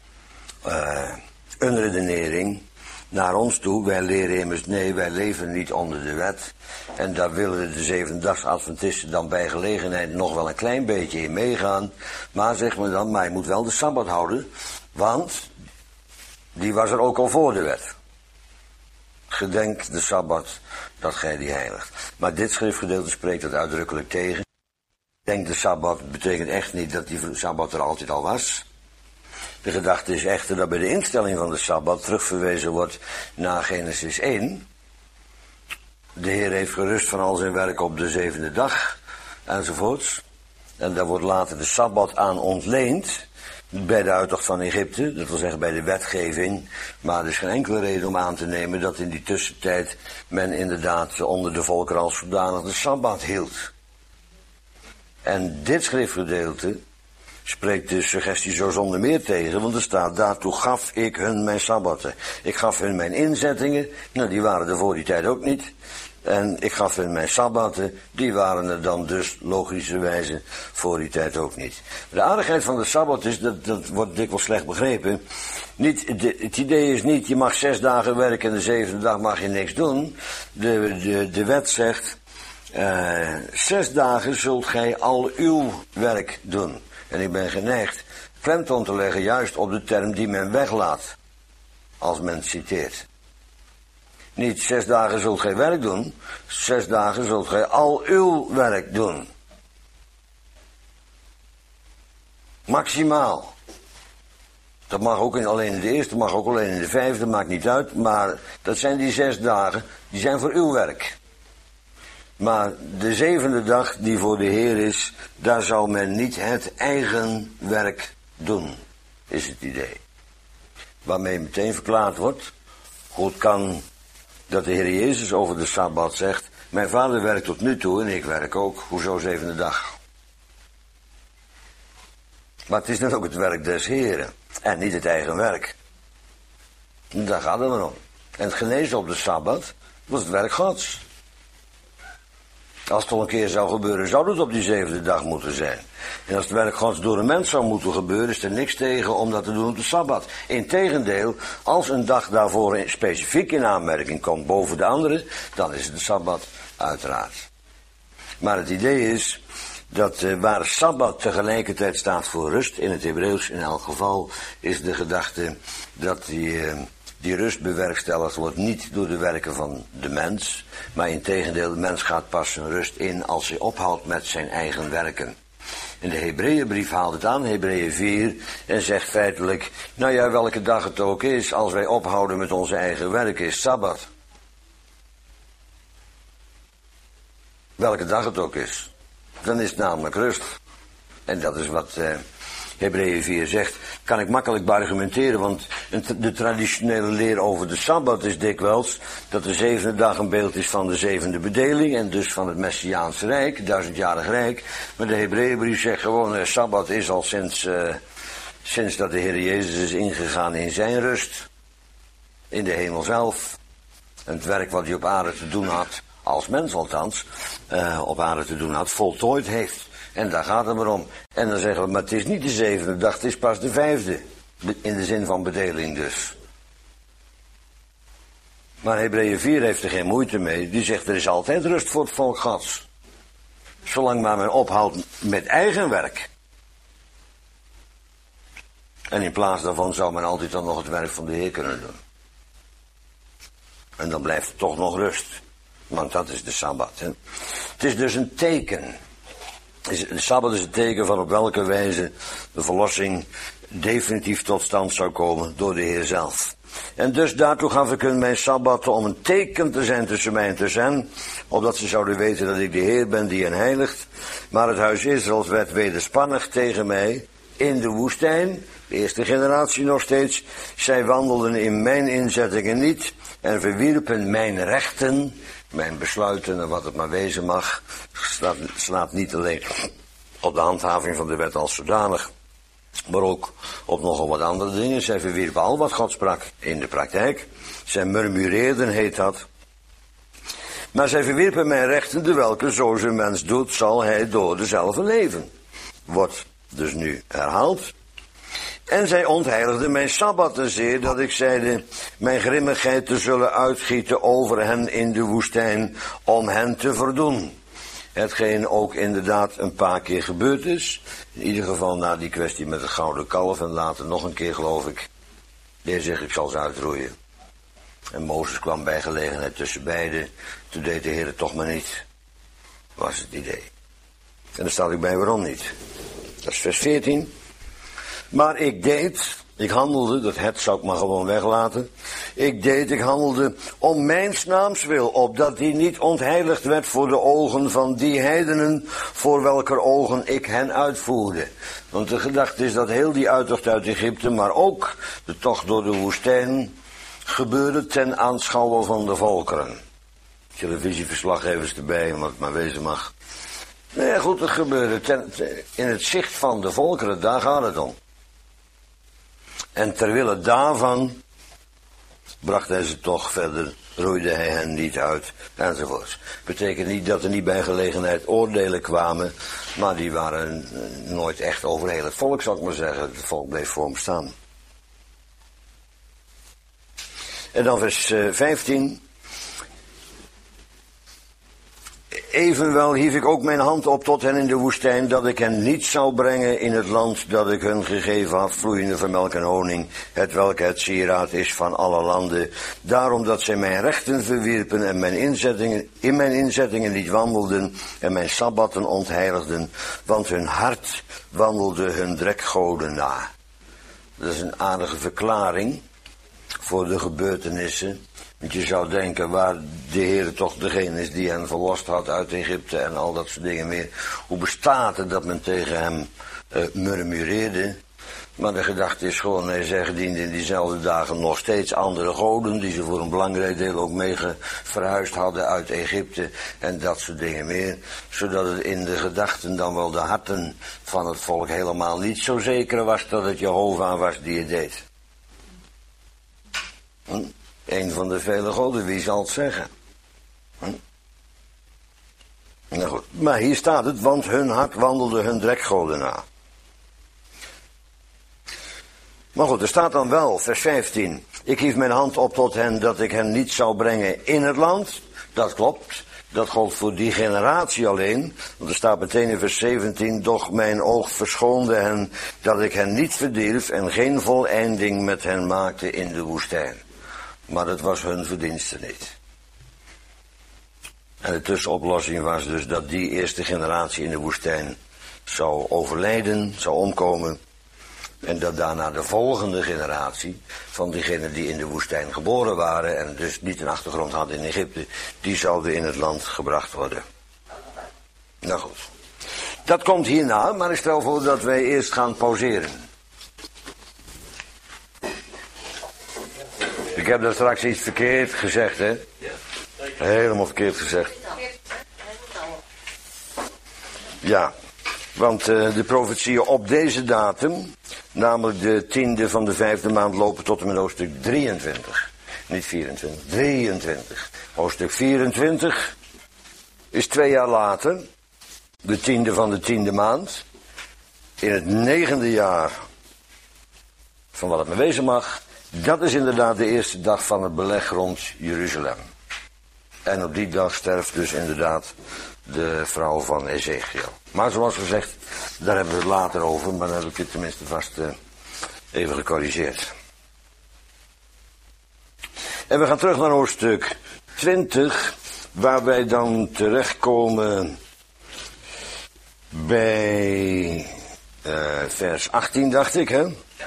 Speaker 1: een redenering naar ons toe. Wij leren immers, nee, wij leven niet onder de wet. En daar willen de zevendags Adventisten dan bij gelegenheid nog wel een klein beetje in meegaan. Maar zegt men dan, maar je moet wel de Sabbat houden, want die was er ook al voor de wet. Gedenk de Sabbat dat gij die heiligt. Maar dit schriftgedeelte spreekt dat uitdrukkelijk tegen. Denk de Sabbat betekent echt niet dat die Sabbat er altijd al was. De gedachte is echter dat bij de instelling van de Sabbat terugverwezen wordt naar Genesis 1. De Heer heeft gerust van al zijn werk op de zevende dag, enzovoorts. En daar wordt later de Sabbat aan ontleend, bij de uittocht van Egypte, dat wil zeggen bij de wetgeving. Maar er is geen enkele reden om aan te nemen dat in die tussentijd men inderdaad onder de volkeren als zodanig de Sabbat hield. En dit schriftgedeelte spreekt de suggestie zo zonder meer tegen, want er staat, daartoe gaf ik hun mijn sabbatten. Ik gaf hun mijn inzettingen, nou die waren er voor die tijd ook niet. En ik gaf hun mijn sabbatten, die waren er dan dus logischerwijze voor die tijd ook niet. De aardigheid van de sabbat is, dat wordt dikwijls slecht begrepen. Het idee is niet, je mag 6 dagen werken en de 7e dag mag je niks doen. De wet zegt, 6 dagen zult gij al uw werk doen. En ik ben geneigd klemtoon te leggen juist op de term die men weglaat, als men citeert. Niet 6 dagen zult gij werk doen, 6 dagen zult gij al uw werk doen. Maximaal. Dat mag ook alleen in de eerste, mag ook alleen in de vijfde, maakt niet uit. Maar dat zijn die 6 dagen, die zijn voor uw werk. Maar de 7e dag die voor de Heer is, daar zou men niet het eigen werk doen, is het idee. Waarmee meteen verklaard wordt, goed kan dat de Heer Jezus over de Sabbat zegt, mijn vader werkt tot nu toe en ik werk ook, hoezo 7e dag? Maar het is net ook het werk des Heren en niet het eigen werk. Daar gaat het maar om. En het genezen op de Sabbat was het werk Gods. Als het al een keer zou gebeuren, zou het op die 7e dag moeten zijn. En als het werk Gods door een mens zou moeten gebeuren, is er niks tegen om dat te doen op de Sabbat. Integendeel, als een dag daarvoor specifiek in aanmerking komt boven de andere, dan is het de Sabbat, uiteraard. Maar het idee is dat waar Sabbat tegelijkertijd staat voor rust, in het Hebreeuws in elk geval, is de gedachte dat die rust bewerkstelligd wordt niet door de werken van de mens, maar integendeel, de mens gaat pas zijn rust in als hij ophoudt met zijn eigen werken. En de Hebreeënbrief haalt het aan, Hebreeën 4, en zegt feitelijk, nou ja, welke dag het ook is, als wij ophouden met onze eigen werken, is Sabbat. Welke dag het ook is. Dan is het namelijk rust. En dat is wat Hebreeën 4 zegt. Kan ik makkelijk beargumenteren, want de traditionele leer over de Sabbat is dikwijls dat de 7e dag een beeld is van de 7e bedeling en dus van het Messiaanse Rijk, 1000-jarig Rijk. Maar de Hebreeënbrief zegt gewoon, Sabbat is al sinds dat de Heer Jezus is ingegaan in zijn rust. In de hemel zelf. En het werk wat hij op aarde te doen had, als mens althans, op aarde te doen had, voltooid heeft. En daar gaat het maar om. En dan zeggen we, maar het is niet de 7e dag, het is pas de 5e. In de zin van bedeling dus. Maar Hebreeën 4 heeft er geen moeite mee. Die zegt, er is altijd rust voor het volk Gods. Zolang maar men ophoudt met eigen werk. En in plaats daarvan zou men altijd dan nog het werk van de Heer kunnen doen. En dan blijft er toch nog rust. Want dat is de Sabbat. Hè. Het is dus een teken. De Sabbat is een teken van op welke wijze de verlossing definitief tot stand zou komen door de Heer zelf. En dus daartoe gaf ik hun mijn Sabbatten om een teken te zijn tussen mij en tussen hen, opdat ze zouden weten dat ik de Heer ben die hen heiligt. Maar het huis Israëls werd wederspannig tegen mij in de woestijn, de eerste generatie nog steeds. Zij wandelden in mijn inzettingen niet en verwierpen mijn rechten, mijn besluiten en wat het maar wezen mag. Slaat niet alleen op de handhaving van de wet als zodanig, maar ook op nogal wat andere dingen. Zij verwierpen al wat God sprak in de praktijk. Zij murmureerden, heet dat. Maar zij verwierpen mijn rechten, de welke zo zijn mens doet, zal hij door dezelfde leven. Wordt dus nu herhaald. En zij ontheiligden mijn sabbatten zeer, dat ik zeide mijn grimmigheid te zullen uitgieten over hen in de woestijn, om hen te verdoen. Hetgeen ook inderdaad een paar keer gebeurd is. In ieder geval na die kwestie met het gouden kalf en later nog een keer geloof ik. De Heer zegt, ik zal ze uitroeien. En Mozes kwam bij gelegenheid tussen beiden. Toen deed de Heer het toch maar niet. Was het idee. En daar staat ik bij waarom niet. Dat is vers 14. Maar ik handelde, dat het zou ik maar gewoon weglaten. Ik handelde om mijns naams wil, opdat die niet ontheiligd werd voor de ogen van die heidenen, voor welker ogen ik hen uitvoerde. Want de gedachte is dat heel die uittocht uit Egypte, maar ook de tocht door de woestijn, gebeurde ten aanschouwen van de volkeren. Televisieverslaggevers erbij, wat het maar wezen mag. Nou ja, goed, het gebeurde in het zicht van de volkeren, daar gaat het om. En terwille daarvan bracht hij ze toch verder, roeide hij hen niet uit, enzovoorts. Betekent niet dat er niet bij gelegenheid oordelen kwamen, maar die waren nooit echt over heel het volk, zou ik maar zeggen. Het volk bleef voor hem staan. En dan vers 15. Evenwel hief ik ook mijn hand op tot hen in de woestijn, dat ik hen niet zou brengen in het land dat ik hun gegeven had, vloeiende van melk en honing, hetwelke het sieraad is van alle landen. Daarom dat zij mijn rechten verwierpen en in mijn inzettingen niet wandelden en mijn sabbatten ontheiligden, want hun hart wandelde hun drekgoden na. Dat is een aardige verklaring voor de gebeurtenissen. Want je zou denken, waar de Heer toch degene is die hen verlost had uit Egypte en al dat soort dingen meer. Hoe bestaat het dat men tegen hem murmureerde? Maar de gedachte is gewoon, hij zegt, diende in diezelfde dagen nog steeds andere goden, die ze voor een belangrijk deel ook mee verhuisd hadden uit Egypte en dat soort dingen meer. Zodat het in de gedachten dan wel de harten van het volk helemaal niet zo zeker was dat het Jehovah was die het deed. Een van de vele goden, wie zal het zeggen? Nou goed, maar hier staat het, want hun hart wandelde hun drekgoden na. Maar goed, er staat dan wel, vers 15. Ik hief mijn hand op tot hen, dat ik hen niet zou brengen in het land. Dat klopt, dat gold voor die generatie alleen. Want er staat meteen in vers 17, doch mijn oog verschoonde hen, dat ik hen niet verdierf en geen voleinding met hen maakte in de woestijn. Maar het was hun verdienste niet. En de tussenoplossing was dus dat die eerste generatie in de woestijn zou overlijden, zou omkomen. En dat daarna de volgende generatie van diegenen die in de woestijn geboren waren en dus niet een achtergrond hadden in Egypte, die zouden in het land gebracht worden. Nou goed. Dat komt hierna, maar ik stel voor dat wij eerst gaan pauzeren. Ik heb daar straks iets verkeerd gezegd, hè? Helemaal verkeerd gezegd. Ja, want de profetieën op deze datum, namelijk de 10e van de 5e maand, lopen tot en met hoofdstuk 23. Niet 24, 23. Hoofdstuk 24 is 2 jaar later, de 10e van de 10e maand, in het 9e jaar van wat het me wezen mag. Dat is inderdaad de eerste dag van het beleg rond Jeruzalem. En op die dag sterft dus inderdaad de vrouw van Ezekiel. Maar zoals gezegd, daar hebben we het later over, maar dan heb ik het tenminste vast even gecorrigeerd. En we gaan terug naar hoofdstuk 20, waar wij dan terechtkomen bij vers 18, dacht ik, hè?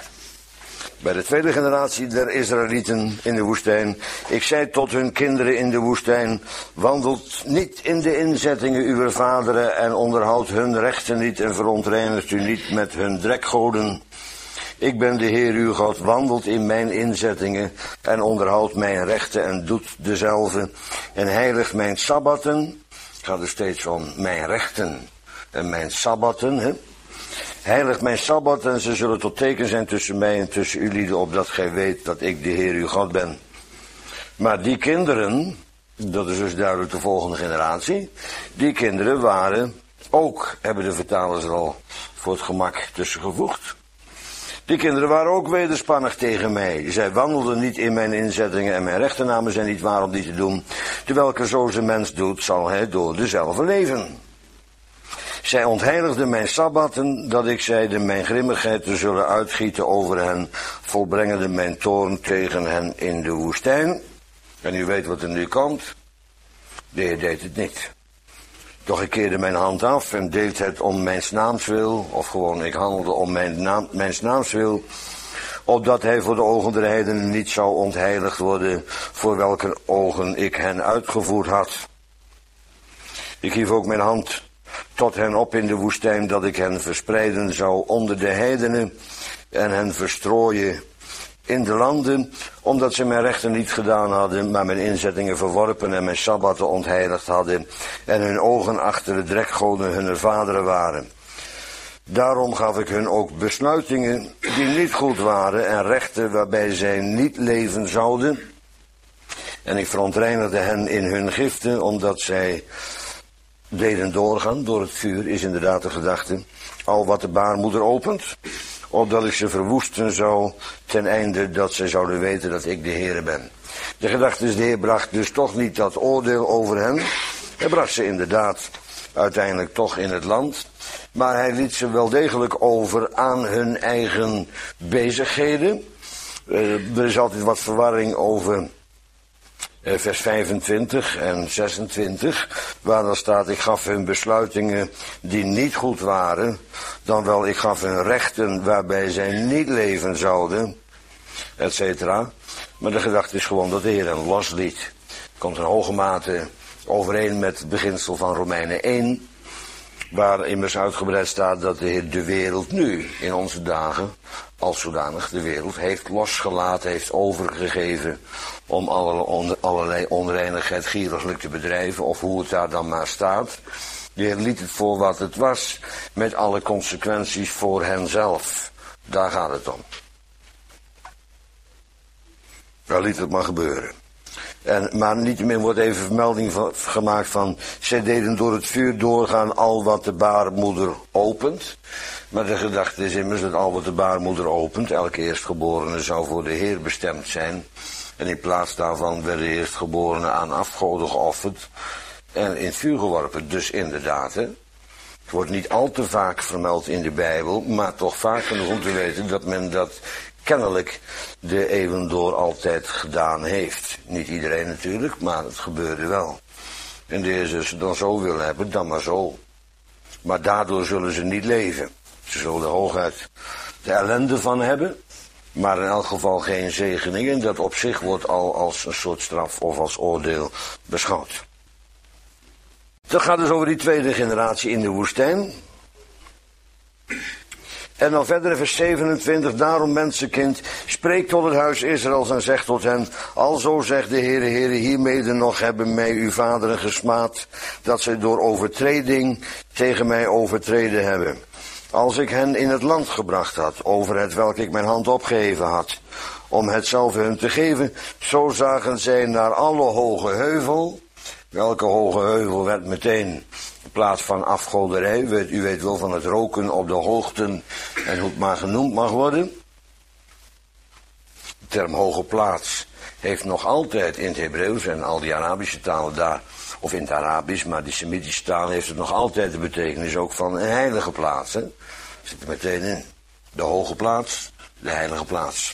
Speaker 1: Bij de tweede generatie der Israëlieten in de woestijn. Ik zei tot hun kinderen in de woestijn, wandelt niet in de inzettingen uw vaderen en onderhoudt hun rechten niet en verontreinigt u niet met hun drekgoden. Ik ben de Heer uw God, wandelt in mijn inzettingen en onderhoudt mijn rechten en doet dezelfde. En heiligt mijn sabbatten, het gaat er steeds om mijn rechten en mijn sabbatten, hè. Heilig mijn sabbat en ze zullen tot teken zijn tussen mij en tussen u lieden, opdat gij weet dat ik de Heer uw God ben. Maar die kinderen, dat is dus duidelijk de volgende generatie, die kinderen waren ook, hebben de vertalers er al voor het gemak tussen gevoegd. Die kinderen waren ook wederspannig tegen mij. Zij wandelden niet in mijn inzettingen en mijn rechtennamen zijn niet waar om die te doen. Terwijl zo een mens doet, zal hij door dezelfde leven. Zij ontheiligden mijn sabbatten, dat ik zeide mijn grimmigheid te zullen uitgieten over hen, volbrengende mijn toorn tegen hen in de woestijn. En u weet wat er nu komt. De Heer deed het niet. Doch ik keerde mijn hand af en deed het om mijns naams wil, of gewoon ik handelde om mijns naams wil, opdat hij voor de ogen der heidenen niet zou ontheiligd worden, voor welke ogen ik hen uitgevoerd had. Ik hief ook mijn hand tot hen op in de woestijn, dat ik hen verspreiden zou onder de heidenen en hen verstrooien in de landen, omdat ze mijn rechten niet gedaan hadden, maar mijn inzettingen verworpen en mijn sabbatten ontheiligd hadden en hun ogen achter de drekgoden hunner vaderen waren. Daarom gaf ik hun ook besluitingen die niet goed waren en rechten waarbij zij niet leven zouden. En ik verontreinigde hen in hun giften, omdat zij deden doorgaan door het vuur, is inderdaad de gedachte, al wat de baarmoeder opent, opdat ik ze verwoesten zou, ten einde dat zij zouden weten dat ik de Heere ben. De gedachte is, de Heer bracht dus toch niet dat oordeel over hen. Hij bracht ze inderdaad uiteindelijk toch in het land, maar hij liet ze wel degelijk over aan hun eigen bezigheden. Er is altijd wat verwarring over vers 25 en 26, waar dan staat, ik gaf hun besluitingen die niet goed waren, dan wel ik gaf hun rechten waarbij zij niet leven zouden, etc. Maar de gedachte is gewoon dat de Heer hen losliet. Komt in hoge mate overeen met het beginsel van Romeinen 1, waar immers uitgebreid staat dat de Heer de wereld nu, in onze dagen, als zodanig de wereld heeft losgelaten, heeft overgegeven om allerlei onreinigheid gieriglijk te bedrijven, of hoe het daar dan maar staat. De Heer liet het voor wat het was, met alle consequenties voor henzelf. Daar gaat het om. Daar liet het maar gebeuren. Maar niettemin wordt even vermelding gemaakt van, zij deden door het vuur doorgaan al wat de baarmoeder opent. Maar de gedachte is immers dat al wat de baarmoeder opent, elke eerstgeborene zou voor de Heer bestemd zijn. En in plaats daarvan werden de eerstgeborenen aan afgoden geofferd en in het vuur geworpen. Dus inderdaad, hè. Het wordt niet al te vaak vermeld in de Bijbel, maar toch vaak genoeg om te weten dat men dat kennelijk de eeuwen door altijd gedaan heeft. Niet iedereen natuurlijk, maar het gebeurde wel. En de Heer zullen ze dan zo willen hebben, dan maar zo. Maar daardoor zullen ze niet leven. Ze zullen er hooguit de ellende van hebben, maar in elk geval geen zegening. En dat op zich wordt al als een soort straf of als oordeel beschouwd. Dat gaat dus over die tweede generatie in de woestijn. En dan verder in vers 27, daarom mensenkind, spreek tot het huis Israëls en zeg tot hen, alzo zegt de Heere, Heere, hiermede nog hebben mij uw vaderen gesmaad, dat zij door overtreding tegen mij overtreden hebben. Als ik hen in het land gebracht had, over het welk ik mijn hand opgeheven had, om hetzelfde hun te geven, zo zagen zij naar alle hoge heuvel. Welke hoge heuvel werd meteen in plaats van afgoderij? U weet wel van het roken op de hoogten en hoe het maar genoemd mag worden. De term hoge plaats heeft nog altijd in het Hebreeuws en al die Arabische talen daar, of in het Arabisch, maar die Semitische taal heeft het nog altijd de betekenis ook van een heilige plaats. Hè? Zit er meteen in. De hoge plaats, de heilige plaats.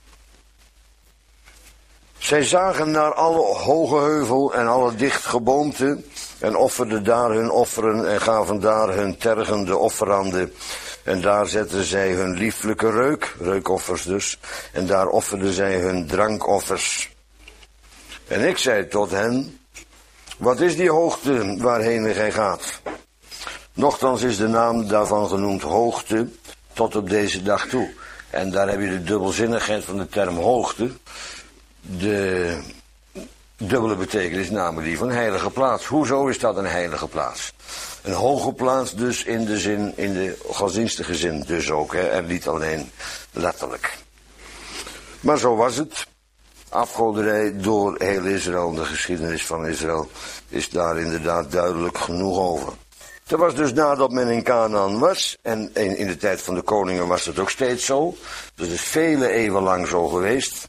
Speaker 1: Zij zagen naar alle hoge heuvel en alle dicht geboomte en offerden daar hun offeren en gaven daar hun tergende offeranden. En daar zetten zij hun lieflijke reukoffers dus, en daar offerden zij hun drankoffers. En ik zei tot hen, wat is die hoogte waarheen gij gaat? Nochtans is de naam daarvan genoemd hoogte tot op deze dag toe. En daar heb je de dubbelzinnigheid van de term hoogte. De dubbele betekenis, namelijk die van heilige plaats. Hoezo is dat een heilige plaats? Een hoge plaats dus in de zin, in de godsdienstige zin dus ook, hè, en niet alleen letterlijk. Maar zo was het. Afgoderij door heel Israël, de geschiedenis van Israël, is daar inderdaad duidelijk genoeg over. Dat was dus nadat men in Canaan was, en in de tijd van de koningen was het ook steeds zo. Dus het is vele eeuwen lang zo geweest.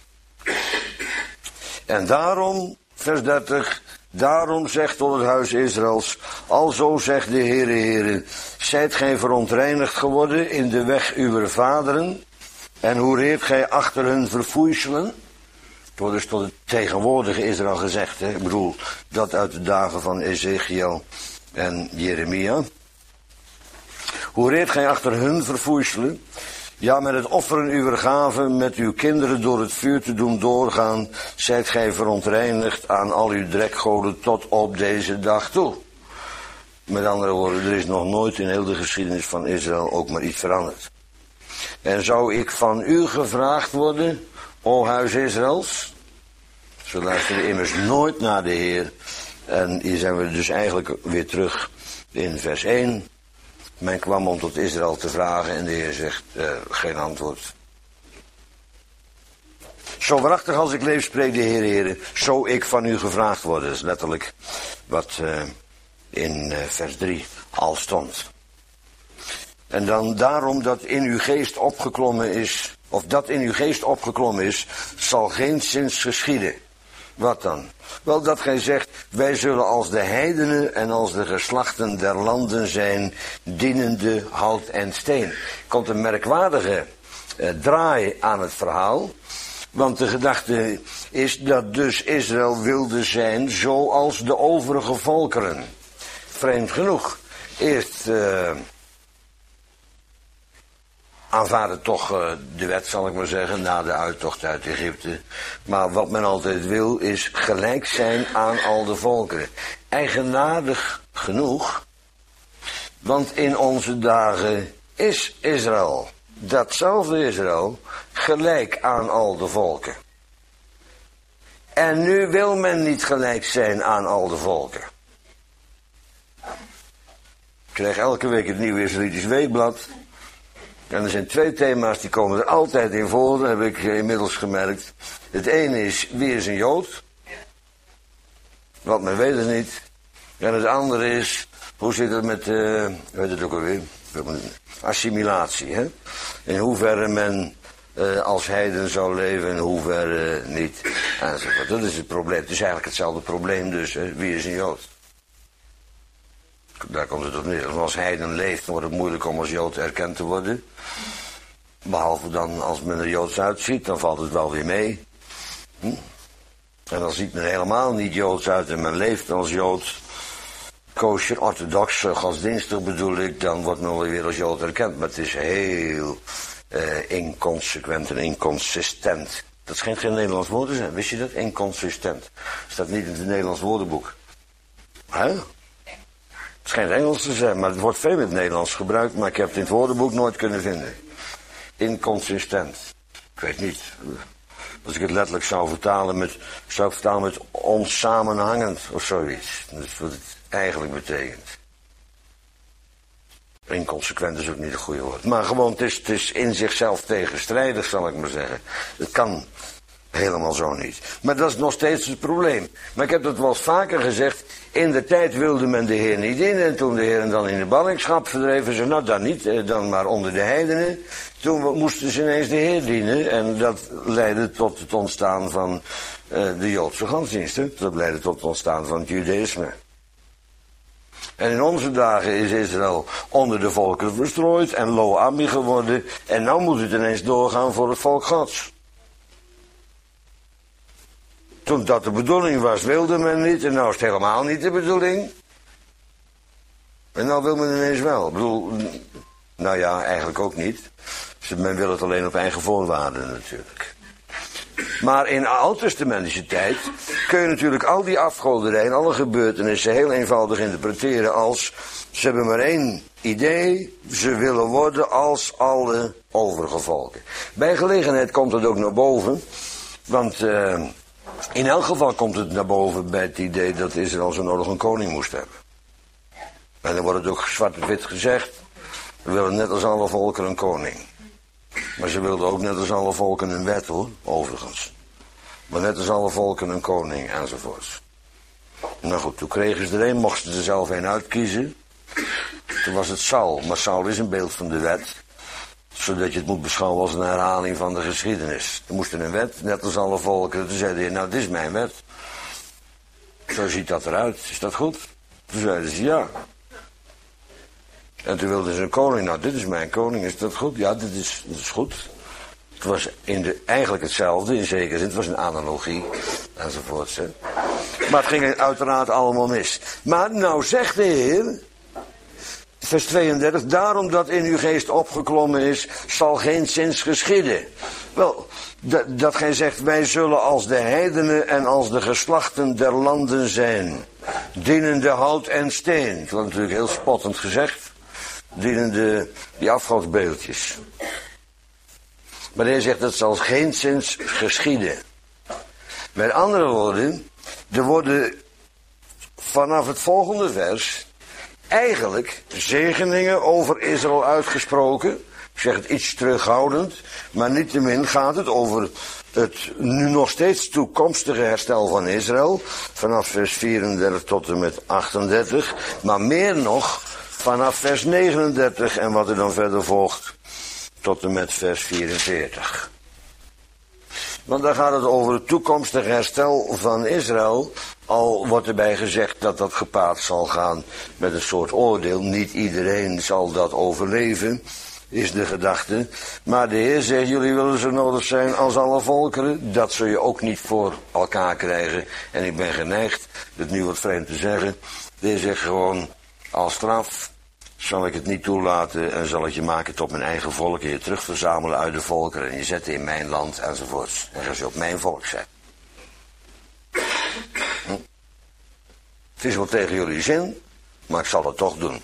Speaker 1: En daarom, vers 30, daarom zegt tot het huis Israëls, alzo zegt de Heere, Heere, zijt gij verontreinigd geworden in de weg uwer vaderen, en hoe reert gij achter hun verfoeiselen? Het wordt dus tot het tegenwoordige Israël gezegd, hè? Ik bedoel, dat uit de dagen van Ezekiel en Jeremia. Hoe reert gij achter hun verfoeiselen? Ja, met het offeren uwer gaven, met uw kinderen door het vuur te doen doorgaan, zijt gij verontreinigd aan al uw drekgoden tot op deze dag toe. Met andere woorden, er is nog nooit in heel de geschiedenis van Israël ook maar iets veranderd. En zou ik van u gevraagd worden, o huis Israëls? Ze luisteren immers nooit naar de Heer. En hier zijn we dus eigenlijk weer terug in vers 1. Men kwam om tot Israël te vragen en de Heer zegt geen antwoord. Zo waarachtig als ik leef, spreekt de Heer, Heer, zo ik van u gevraagd word. Dat is letterlijk wat in vers 3 al stond. En dan daarom dat in uw geest opgeklommen is, of dat in uw geest opgeklommen is, zal geenszins geschieden. Wat dan? Wel, dat gij zegt, wij zullen als de heidenen en als de geslachten der landen zijn, dienende hout en steen. Er komt een merkwaardige draai aan het verhaal, want de gedachte is dat dus Israël wilde zijn zoals de overige volkeren. Vreemd genoeg. Eerst aanvaarden toch de wet, zal ik maar zeggen, na de uittocht uit Egypte. Maar wat men altijd wil, is gelijk zijn aan al de volkeren. Eigenaardig genoeg, want in onze dagen is Israël, datzelfde Israël, gelijk aan al de volken. En nu wil men niet gelijk zijn aan al de volken. Ik krijg elke week het Nieuwe Israëlitisch Weekblad. En er zijn twee thema's die komen er altijd in voor, dat heb ik inmiddels gemerkt. Het ene is, wie is een Jood? Want men weet het niet. En het andere is, hoe zit het met, weet het ook alweer, assimilatie. Hè? In hoeverre men als heiden zou leven, in hoeverre niet. Enzovoort. Dat is het probleem. Het is eigenlijk hetzelfde probleem dus, hè? Wie is een Jood? Daar komt het op neer. Als heiden leeft, dan wordt het moeilijk om als Jood erkend te worden. Behalve dan als men er Joods uitziet, dan valt het wel weer mee. En dan ziet men helemaal niet Joods uit en men leeft als Jood. Kosher, orthodox, godsdienstig bedoel ik, dan wordt men wel weer als Jood erkend. Maar het is heel inconsequent en inconsistent. Dat schijnt geen Nederlands woord te zijn, wist je dat? Inconsistent. Staat niet in het Nederlands woordenboek. Hè? schijnt Engels te zijn, maar het wordt veel in het Nederlands gebruikt, maar ik heb het in het woordenboek nooit kunnen vinden. Inconsistent. Ik weet niet. Als ik het letterlijk zou vertalen met onsamenhangend of zoiets. Dat is wat het eigenlijk betekent. Inconsequent is ook niet het goede woord. Maar gewoon, het is in zichzelf tegenstrijdig, zal ik maar zeggen. Het kan helemaal zo niet. Maar dat is nog steeds het probleem. Maar ik heb dat wel eens vaker gezegd. In de tijd wilde men de Heer niet in. En toen de Heer dan in de ballingschap verdreven, ze nou dan niet, dan maar onder de heidenen. Toen moesten ze ineens de Heer dienen. En dat leidde tot het ontstaan van de Joodse godsdiensten. Dat leidde tot het ontstaan van het Judaïsme. En in onze dagen is Israël onder de volkeren verstrooid en Lo Ami geworden. En nou moet het ineens doorgaan voor het volk Gods. Toen dat de bedoeling was, wilde men niet. En nou is het helemaal niet de bedoeling. En nou wil men ineens wel. Ik bedoel, nou ja, eigenlijk ook niet. Men wil het alleen op eigen voorwaarden natuurlijk. Maar in de oud-testamentische tijd kun je natuurlijk al die afgoderij en alle gebeurtenissen heel eenvoudig interpreteren als ze hebben maar één idee, ze willen worden als alle overige volken. Bij gelegenheid komt het ook naar boven, want in elk geval komt het naar boven bij het idee dat Israël zo nodig een koning moest hebben. En dan wordt het ook zwart op wit gezegd, we willen net als alle volken een koning. Maar ze wilden ook net als alle volken een wet hoor, overigens. Maar net als alle volken een koning enzovoorts. Nou goed, toen kregen ze er een, mochten ze er zelf een uitkiezen. Toen was het Saul, maar Saul is een beeld van de wet. Zodat je het moet beschouwen als een herhaling van de geschiedenis. Er moest een wet, net als alle volken. Toen zei hij, nou dit is mijn wet. Zo ziet dat eruit, is dat goed? Toen zeiden ze ja. En toen wilden ze een koning. Nou, dit is mijn koning, is dat goed? Ja, dit is goed. Het was eigenlijk hetzelfde, in zekere zin. Het was een analogie, enzovoort. Maar het ging uiteraard allemaal mis. Maar nou zegt de Heer, vers 32, daarom dat in uw geest opgeklommen is, zal geen zins geschieden. Wel, dat gij zegt, wij zullen als de heidenen en als de geslachten der landen zijn. Dienende hout en steen. Dat wordt natuurlijk heel spottend gezegd. Dienende die afgodsbeeldjes. Maar hij zegt dat zal geen zins geschieden. Met andere woorden, er worden vanaf het volgende vers eigenlijk zegeningen over Israël uitgesproken. Ik zeg het iets terughoudend, maar niettemin gaat het over het nu nog steeds toekomstige herstel van Israël. Vanaf vers 34 tot en met 38, maar meer nog vanaf vers 39 en wat er dan verder volgt tot en met vers 44. Want daar gaat het over het toekomstige herstel van Israël. Al wordt erbij gezegd dat dat gepaard zal gaan met een soort oordeel. Niet iedereen zal dat overleven, is de gedachte. Maar de Heer zegt, jullie willen zo nodig zijn als alle volkeren. Dat zul je ook niet voor elkaar krijgen. En ik ben geneigd, het nu wat vreemd te zeggen. De Heer zegt gewoon, als straf zal ik het niet toelaten en zal ik je maken tot mijn eigen volk en je terugverzamelen uit de volkeren en je zetten in mijn land enzovoorts. En dan zul je op mijn volk zijn. Het is wel tegen jullie zin, maar ik zal het toch doen.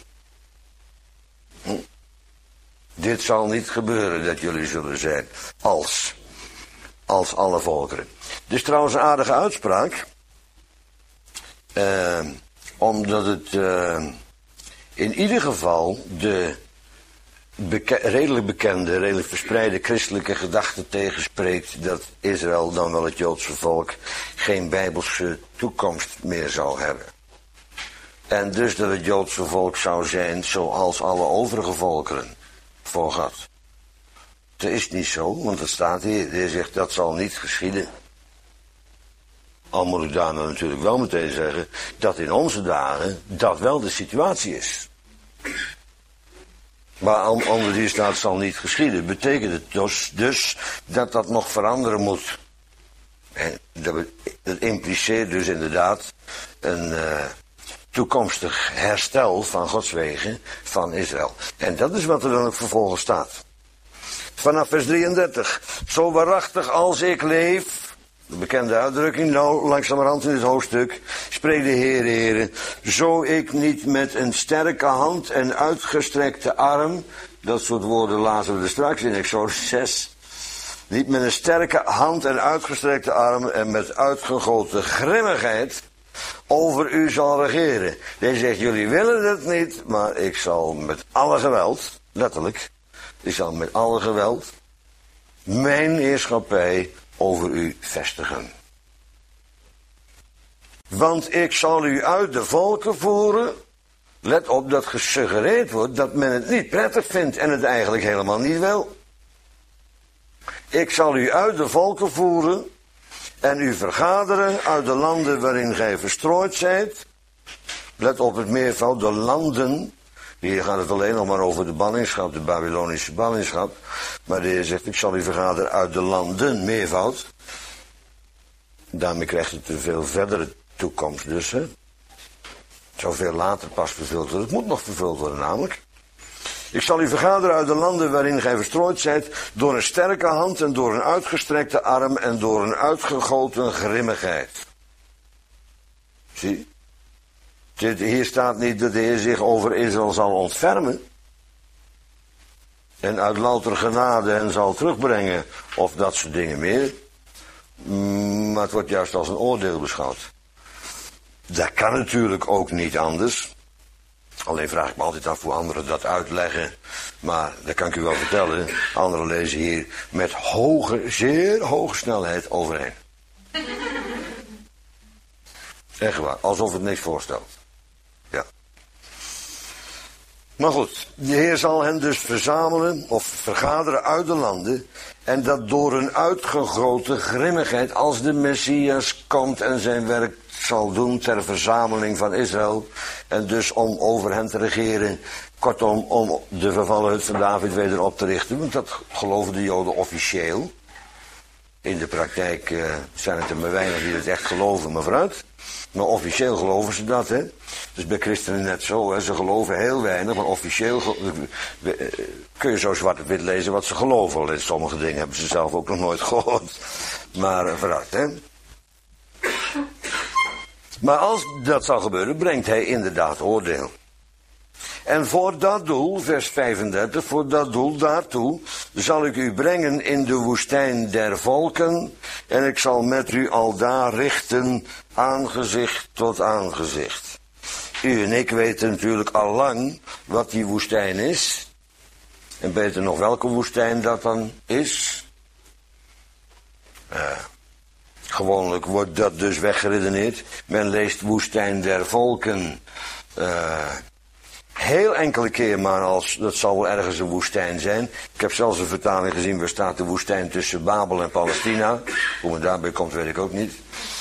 Speaker 1: Dit zal niet gebeuren dat jullie zullen zijn als alle volkeren. Dit is trouwens een aardige uitspraak. Omdat het in ieder geval de redelijk bekende, redelijk verspreide christelijke gedachte tegenspreekt dat Israël, dan wel het Joodse volk, geen bijbelse toekomst meer zou hebben. En dus dat het Joodse volk zou zijn zoals alle overige volkeren voor God. Dat is niet zo, want het staat hier. De Heer zegt dat zal niet geschieden. Al moet ik daar natuurlijk wel meteen zeggen dat in onze dagen dat wel de situatie is. Maar onder die staat zal niet geschieden. Betekent het dus dat dat nog veranderen moet. En dat impliceert dus inderdaad een toekomstig herstel van Gods wegen van Israël. En dat is wat er dan ook vervolgens staat. Vanaf vers 33. Zo waarachtig als ik leef, De bekende uitdrukking, nou langzamerhand in dit hoofdstuk, spreekt de Heere, zo ik niet met een sterke hand en uitgestrekte arm, dat soort woorden lazen we er straks in Exodus 6, niet met een sterke hand en uitgestrekte arm en met uitgegoten grimmigheid over u zal regeren. Hij zegt, jullie willen het niet, maar ik zal met alle geweld, letterlijk, ik zal met alle geweld mijn heerschappij over u vestigen. Want ik zal u uit de volken voeren. Let op dat gesuggereerd wordt dat men het niet prettig vindt en het eigenlijk helemaal niet wil. Ik zal u uit de volken voeren en u vergaderen uit de landen waarin gij verstrooid zijt. Let op het meervoud, de landen. Hier gaat het alleen nog maar over de ballingschap, de Babylonische ballingschap. Maar de Heer zegt, ik zal u vergaderen uit de landen, meervoud. Daarmee krijgt het een veel verdere toekomst dus, hè. Het zou veel later pas vervuld worden. Het moet nog vervuld worden namelijk. Ik zal u vergaderen uit de landen waarin gij verstrooid zijt, door een sterke hand en door een uitgestrekte arm en door een uitgegoten grimmigheid. Zie? Hier staat niet dat de Heer zich over Israël zal ontfermen. En uit louter genade hen zal terugbrengen. Of dat soort dingen meer. Maar het wordt juist als een oordeel beschouwd. Dat kan natuurlijk ook niet anders. Alleen vraag ik me altijd af hoe anderen dat uitleggen. Maar dat kan ik u wel vertellen. Anderen lezen hier met zeer hoge snelheid overheen. Echt waar, alsof het niks voorstelt. Ja. Maar goed, de Heer zal hen dus verzamelen of vergaderen uit de landen. En dat door een uitgegoten grimmigheid als de Messias komt en zijn werk zal doen ter verzameling van Israël. En dus om over hen te regeren. Kortom, om de vervallen hut van David weder op te richten. Want dat geloven de Joden officieel. In de praktijk zijn het er maar weinig die het echt geloven, maar vooruit. Maar officieel geloven ze dat, hè. Dus bij christenen net zo, hè. Ze geloven heel weinig, maar officieel kun je zo zwart op wit lezen wat ze geloven. Alleen sommige dingen hebben ze zelf ook nog nooit gehoord. Maar vooruit, hè. Maar als dat zal gebeuren, brengt hij inderdaad oordeel. En voor dat doel, vers 35, voor dat doel, daartoe, zal ik u brengen in de woestijn der volken, en ik zal met u aldaar richten, aangezicht tot aangezicht. U en ik weten natuurlijk al lang wat die woestijn is. En beter nog welke woestijn dat dan is. Gewoonlijk wordt dat dus weggeredeneerd. Men leest woestijn der volken. Heel enkele keer maar als, dat zal wel ergens een woestijn zijn. Ik heb zelfs een vertaling gezien waar staat de woestijn tussen Babel en Palestina. Hoe men daarbij komt weet ik ook niet.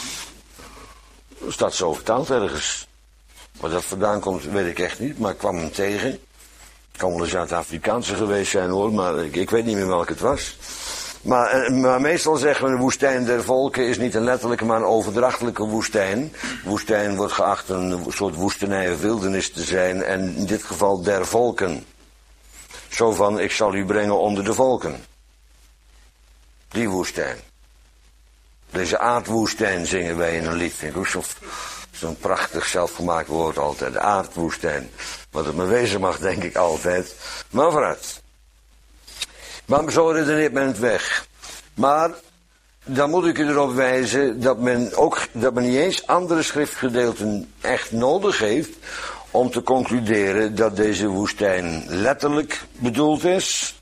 Speaker 1: Er staat zo vertaald ergens. Waar dat vandaan komt weet ik echt niet, maar ik kwam hem tegen. Het kan wel een Zuid-Afrikaanse geweest zijn hoor, maar ik weet niet meer welke het was. Maar meestal zeggen we de woestijn der volken is niet een letterlijke, maar een overdrachtelijke woestijn. Woestijn wordt geacht een soort woestenij of wildernis te zijn en in dit geval der volken. Zo van, ik zal u brengen onder de volken. Die woestijn. Deze aardwoestijn zingen wij in een lied. Vind ik ook zo'n prachtig zelfgemaakt woord altijd. De aardwoestijn. Wat het me wezen mag, denk ik altijd. Maar vooruit. Maar zo redeneert men het weg. Maar dan moet ik u erop wijzen dat men niet eens andere schriftgedeelten echt nodig heeft om te concluderen dat deze woestijn letterlijk bedoeld is.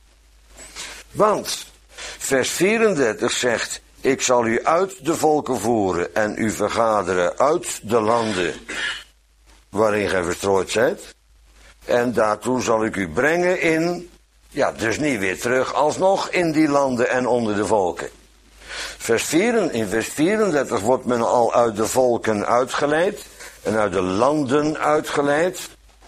Speaker 1: Want vers 34 zegt, ik zal u uit de volken voeren en u vergaderen uit de landen waarin gij verstrooid zijt. En daartoe zal ik u brengen in, ja, dus niet weer terug, alsnog in die landen en onder de volken. In vers 34 wordt men al uit de volken uitgeleid en uit de landen uitgeleid.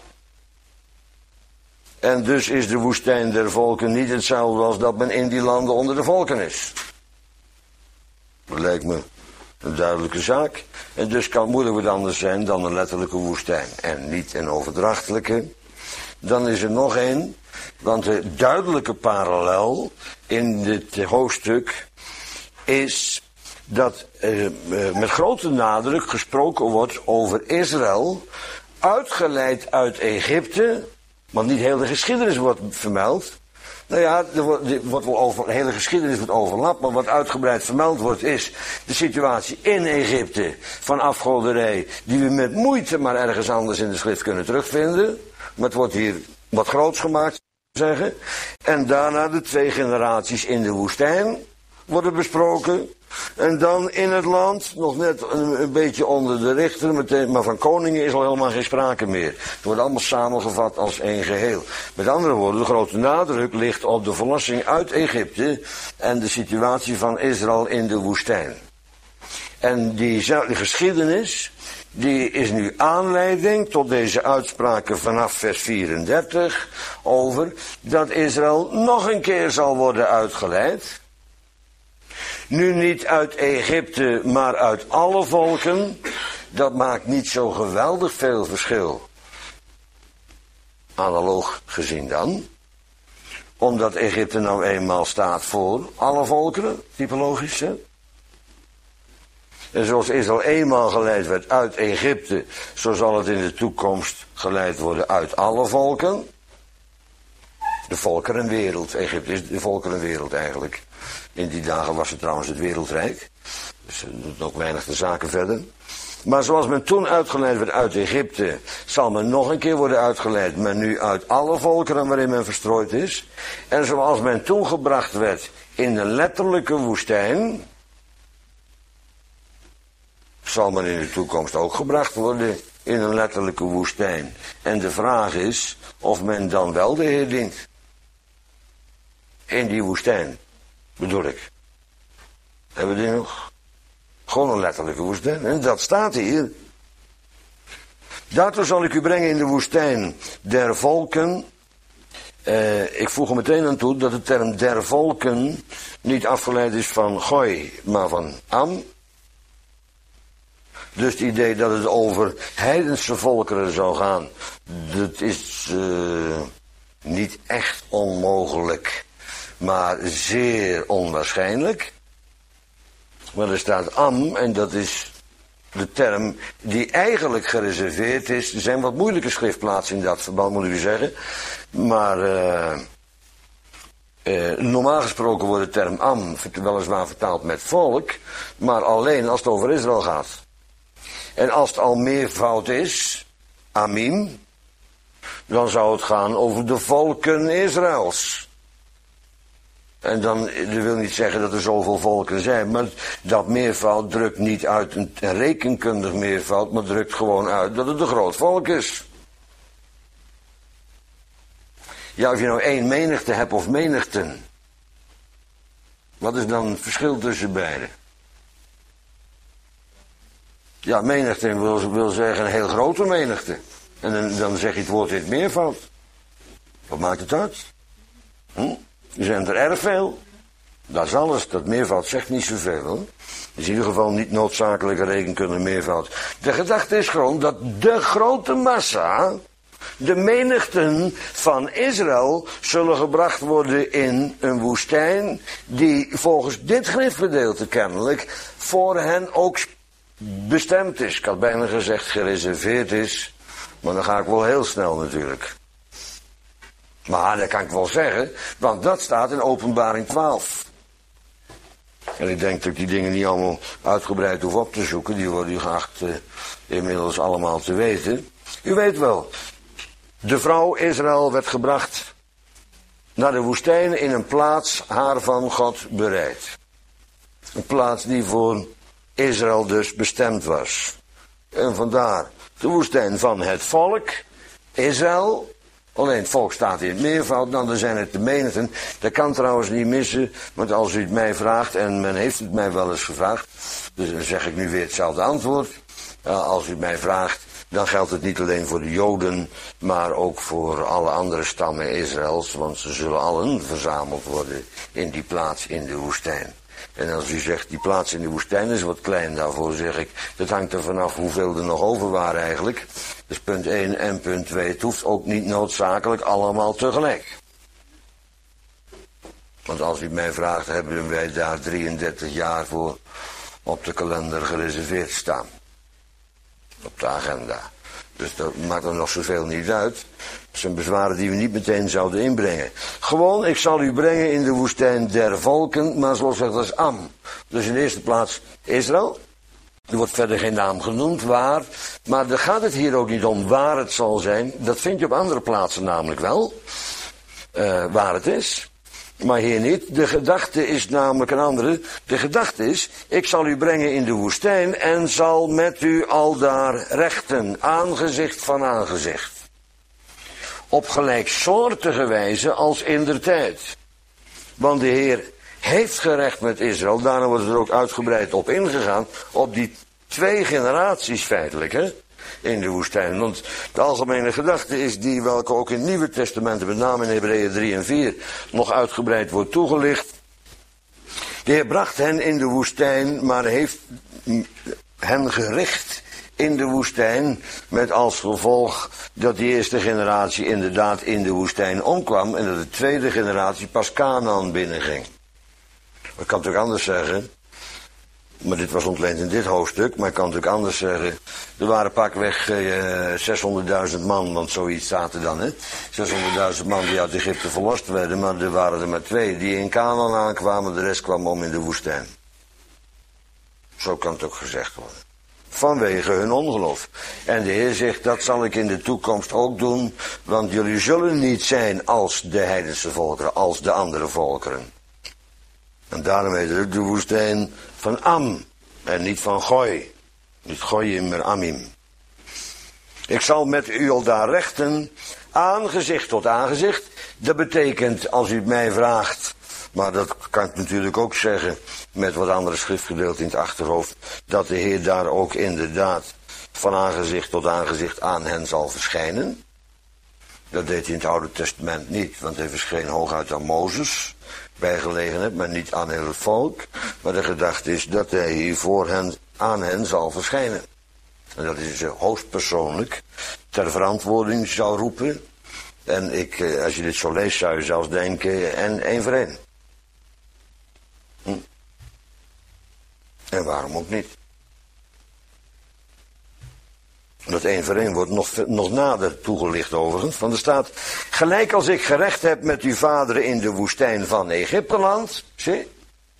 Speaker 1: En dus is de woestijn der volken niet hetzelfde als dat men in die landen onder de volken is. Dat lijkt me een duidelijke zaak. En dus kan het moeilijk wat anders zijn dan een letterlijke woestijn. En niet een overdrachtelijke. Dan is er nog één. Want de duidelijke parallel in dit hoofdstuk is dat met grote nadruk gesproken wordt over Israël, uitgeleid uit Egypte, want niet heel de geschiedenis wordt vermeld. Nou ja, wordt wel over, de hele geschiedenis wordt overlapt, maar wat uitgebreid vermeld wordt is de situatie in Egypte van afgoderij, die we met moeite maar ergens anders in de schrift kunnen terugvinden. Maar het wordt hier wat groots gemaakt, zeggen. En daarna de 2 generaties in de woestijn worden besproken. En dan in het land, nog net een beetje onder de richter, maar van koningen is al helemaal geen sprake meer. Het wordt allemaal samengevat als één geheel. Met andere woorden, de grote nadruk ligt op de verlossing uit Egypte en de situatie van Israël in de woestijn. En die geschiedenis, die is nu aanleiding tot deze uitspraken vanaf vers 34 over dat Israël nog een keer zal worden uitgeleid. Nu niet uit Egypte, maar uit alle volken. Dat maakt niet zo geweldig veel verschil. Analoog gezien dan. Omdat Egypte nou eenmaal staat voor alle volkeren, typologisch. Hè? En zoals Israël eenmaal geleid werd uit Egypte, zo zal het in de toekomst geleid worden uit alle volken. De volkerenwereld. Egypte is de volkerenwereld eigenlijk. In die dagen was het trouwens het wereldrijk. Dus dat doet ook weinig de zaken verder. Maar zoals men toen uitgeleid werd uit Egypte, zal men nog een keer worden uitgeleid, maar nu uit alle volkeren waarin men verstrooid is. En zoals men toen gebracht werd in de letterlijke woestijn, zal men in de toekomst ook gebracht worden in een letterlijke woestijn. En de vraag is of men dan wel de Heer dient. In die woestijn, bedoel ik. Hebben we die nog? Gewoon een letterlijke woestijn. En dat staat hier. Daartoe zal ik u brengen in de woestijn der volken. Ik voeg er meteen aan toe dat de term der volken niet afgeleid is van gooi, maar van am. Dus het idee dat het over heidense volkeren zou gaan, dat is niet echt onmogelijk, maar zeer onwaarschijnlijk. Maar er staat am, en dat is de term die eigenlijk gereserveerd is. Er zijn wat moeilijke schriftplaatsen in dat verband, moet ik u zeggen. Maar normaal gesproken wordt de term am weliswaar vertaald met volk, maar alleen als het over Israël gaat. En als het al meervoud is, amim, dan zou het gaan over de volken Israëls. En dan, dat wil niet zeggen dat er zoveel volken zijn, maar dat meervoud drukt niet uit een rekenkundig meervoud, maar drukt gewoon uit dat het een groot volk is. Ja, of je nou één menigte hebt of menigten, wat is dan het verschil tussen beiden? Ja, menigte wil zeggen een heel grote menigte. En dan zeg je het woord in het meervoud. Wat maakt het uit? Er zijn er erg veel. Dat is alles. Dat meervoud zegt niet zoveel, hoor. Het is in ieder geval niet noodzakelijke rekenkunde meervoud. De gedachte is gewoon dat de grote massa, de menigten van Israël, zullen gebracht worden in een woestijn die volgens dit schriftgedeelte kennelijk voor hen ook bestemd is. Ik had bijna gezegd gereserveerd is, maar dan ga ik wel heel snel natuurlijk. Maar dat kan ik wel zeggen, want dat staat in Openbaring 12. En ik denk dat ik die dingen niet allemaal uitgebreid hoef op te zoeken, die worden u geacht inmiddels allemaal te weten. U weet wel, de vrouw Israël werd gebracht naar de woestijn in een plaats haar van God bereid. Een plaats die voor Israël dus bestemd was. En vandaar de woestijn van het volk, Israël. Alleen het volk staat in het meervoud, dan zijn het de menigten. Dat kan trouwens niet missen, want als u het mij vraagt, en men heeft het mij wel eens gevraagd, dus dan zeg ik nu weer hetzelfde antwoord. Als u het mij vraagt, dan geldt het niet alleen voor de Joden, maar ook voor alle andere stammen Israëls, want ze zullen allen verzameld worden in die plaats in de woestijn. En als u zegt, die plaats in de woestijn is wat klein, daarvoor zeg ik, dat hangt er vanaf hoeveel er nog over waren eigenlijk. Dus punt 1 en punt 2, het hoeft ook niet noodzakelijk allemaal tegelijk. Want als u mij vraagt, hebben wij daar 33 jaar voor op de kalender gereserveerd staan. Op de agenda. Dus dat maakt er nog zoveel niet uit. Dat zijn bezwaren die we niet meteen zouden inbrengen. Gewoon, ik zal u brengen in de woestijn der volken, maar zoals gezegd, dat is Am. Dus in de eerste plaats Israël. Er wordt verder geen naam genoemd, waar. Maar daar gaat het hier ook niet om waar het zal zijn. Dat vind je op andere plaatsen namelijk wel. Waar het is. Maar hier niet. De gedachte is namelijk een andere. De gedachte is, ik zal u brengen in de woestijn en zal met u aldaar rechten, aangezicht van aangezicht. Op gelijksoortige wijze als indertijd. Want de Heer heeft gerecht met Israël, daarom wordt er ook uitgebreid op ingegaan, op die 2 generaties feitelijk, hè, in de woestijn. Want de algemene gedachte is die welke ook in het Nieuwe Testament, met name in Hebreeën 3 en 4, nog uitgebreid wordt toegelicht. De Heer bracht hen in de woestijn, maar heeft hen gericht in de woestijn, met als gevolg dat die eerste generatie inderdaad in de woestijn omkwam en dat de tweede generatie pas Kanaan binnenging. Ik kan natuurlijk anders zeggen, maar dit was ontleend in dit hoofdstuk, maar ik kan natuurlijk anders zeggen, er waren pakweg 600.000 man, want zoiets staat er dan, hè. 600.000 man die uit Egypte verlost werden, maar er waren er maar 2 die in Kanaan aankwamen, de rest kwam om in de woestijn. Zo kan het ook gezegd worden. Vanwege hun ongeloof. En de Heer zegt, dat zal ik in de toekomst ook doen, want jullie zullen niet zijn als de heidense volkeren, als de andere volkeren. En daarom heet het ook de woestijn van Am en niet van Goy. Niet Goyim, maar Amim. Ik zal met u aldaar rechten, aangezicht tot aangezicht. Dat betekent, als u het mij vraagt, maar dat kan ik natuurlijk ook zeggen met wat andere schriftgedeelten in het achterhoofd, dat de Heer daar ook inderdaad van aangezicht tot aangezicht aan hen zal verschijnen. Dat deed hij in het Oude Testament niet, want hij verscheen hooguit aan Mozes, bij gelegenheid, maar niet aan heel het volk. Maar de gedachte is dat hij hier voor hen, aan hen zal verschijnen. En dat hij ze hoogstpersoonlijk ter verantwoording zou roepen. En als je dit zo leest, zou je zelfs denken, en 1 voor 1. En waarom ook niet? Dat 1 voor 1 wordt nog nader toegelicht overigens. Want er staat, gelijk als ik gerecht heb met uw vaderen in de woestijn van Egypteland. Zie?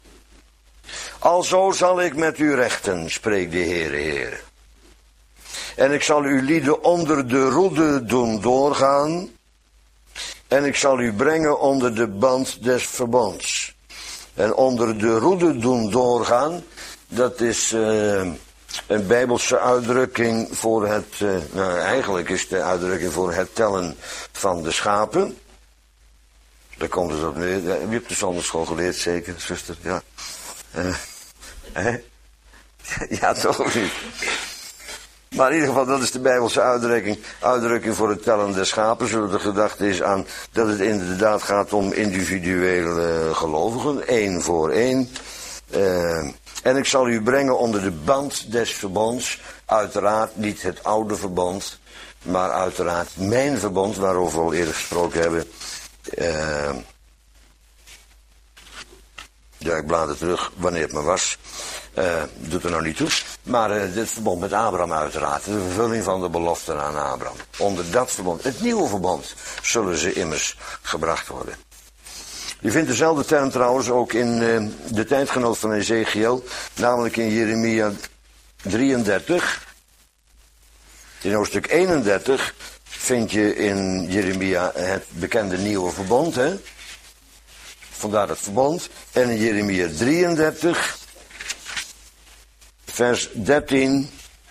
Speaker 1: Alzo zal ik met u rechten, spreekt de Heere. En ik zal uw lieden onder de roede doen doorgaan. En ik zal u brengen onder de band des verbonds. En onder de roede doen doorgaan, dat is een Bijbelse uitdrukking voor het, eigenlijk is de uitdrukking voor het tellen van de schapen. Daar komt het op neer. Ja, je hebt de zondagschool geleerd, zeker, zuster? Ja. Ja, toch of niet? Maar in ieder geval, dat is de Bijbelse uitdrukking voor het tellen der schapen. Zodat de gedachte is aan dat het inderdaad gaat om individuele gelovigen, 1 voor 1. En ik zal u brengen onder de band des verbonds. Uiteraard niet het oude verbond, maar uiteraard mijn verbond, waarover we al eerder gesproken hebben. Ja, ik blader terug wanneer het maar was. Doet er nou niet toe. Maar dit verbond met Abraham uiteraard. De vervulling van de beloften aan Abraham. Onder dat verbond, het nieuwe verbond, zullen ze immers gebracht worden. Je vindt dezelfde term trouwens ook in de tijdgenoot van Ezekiel. Namelijk in Jeremia 33. In hoofdstuk 31 vind je in Jeremia het bekende nieuwe verbond. Hè? Vandaar het verbond. En in Jeremia 33... vers 13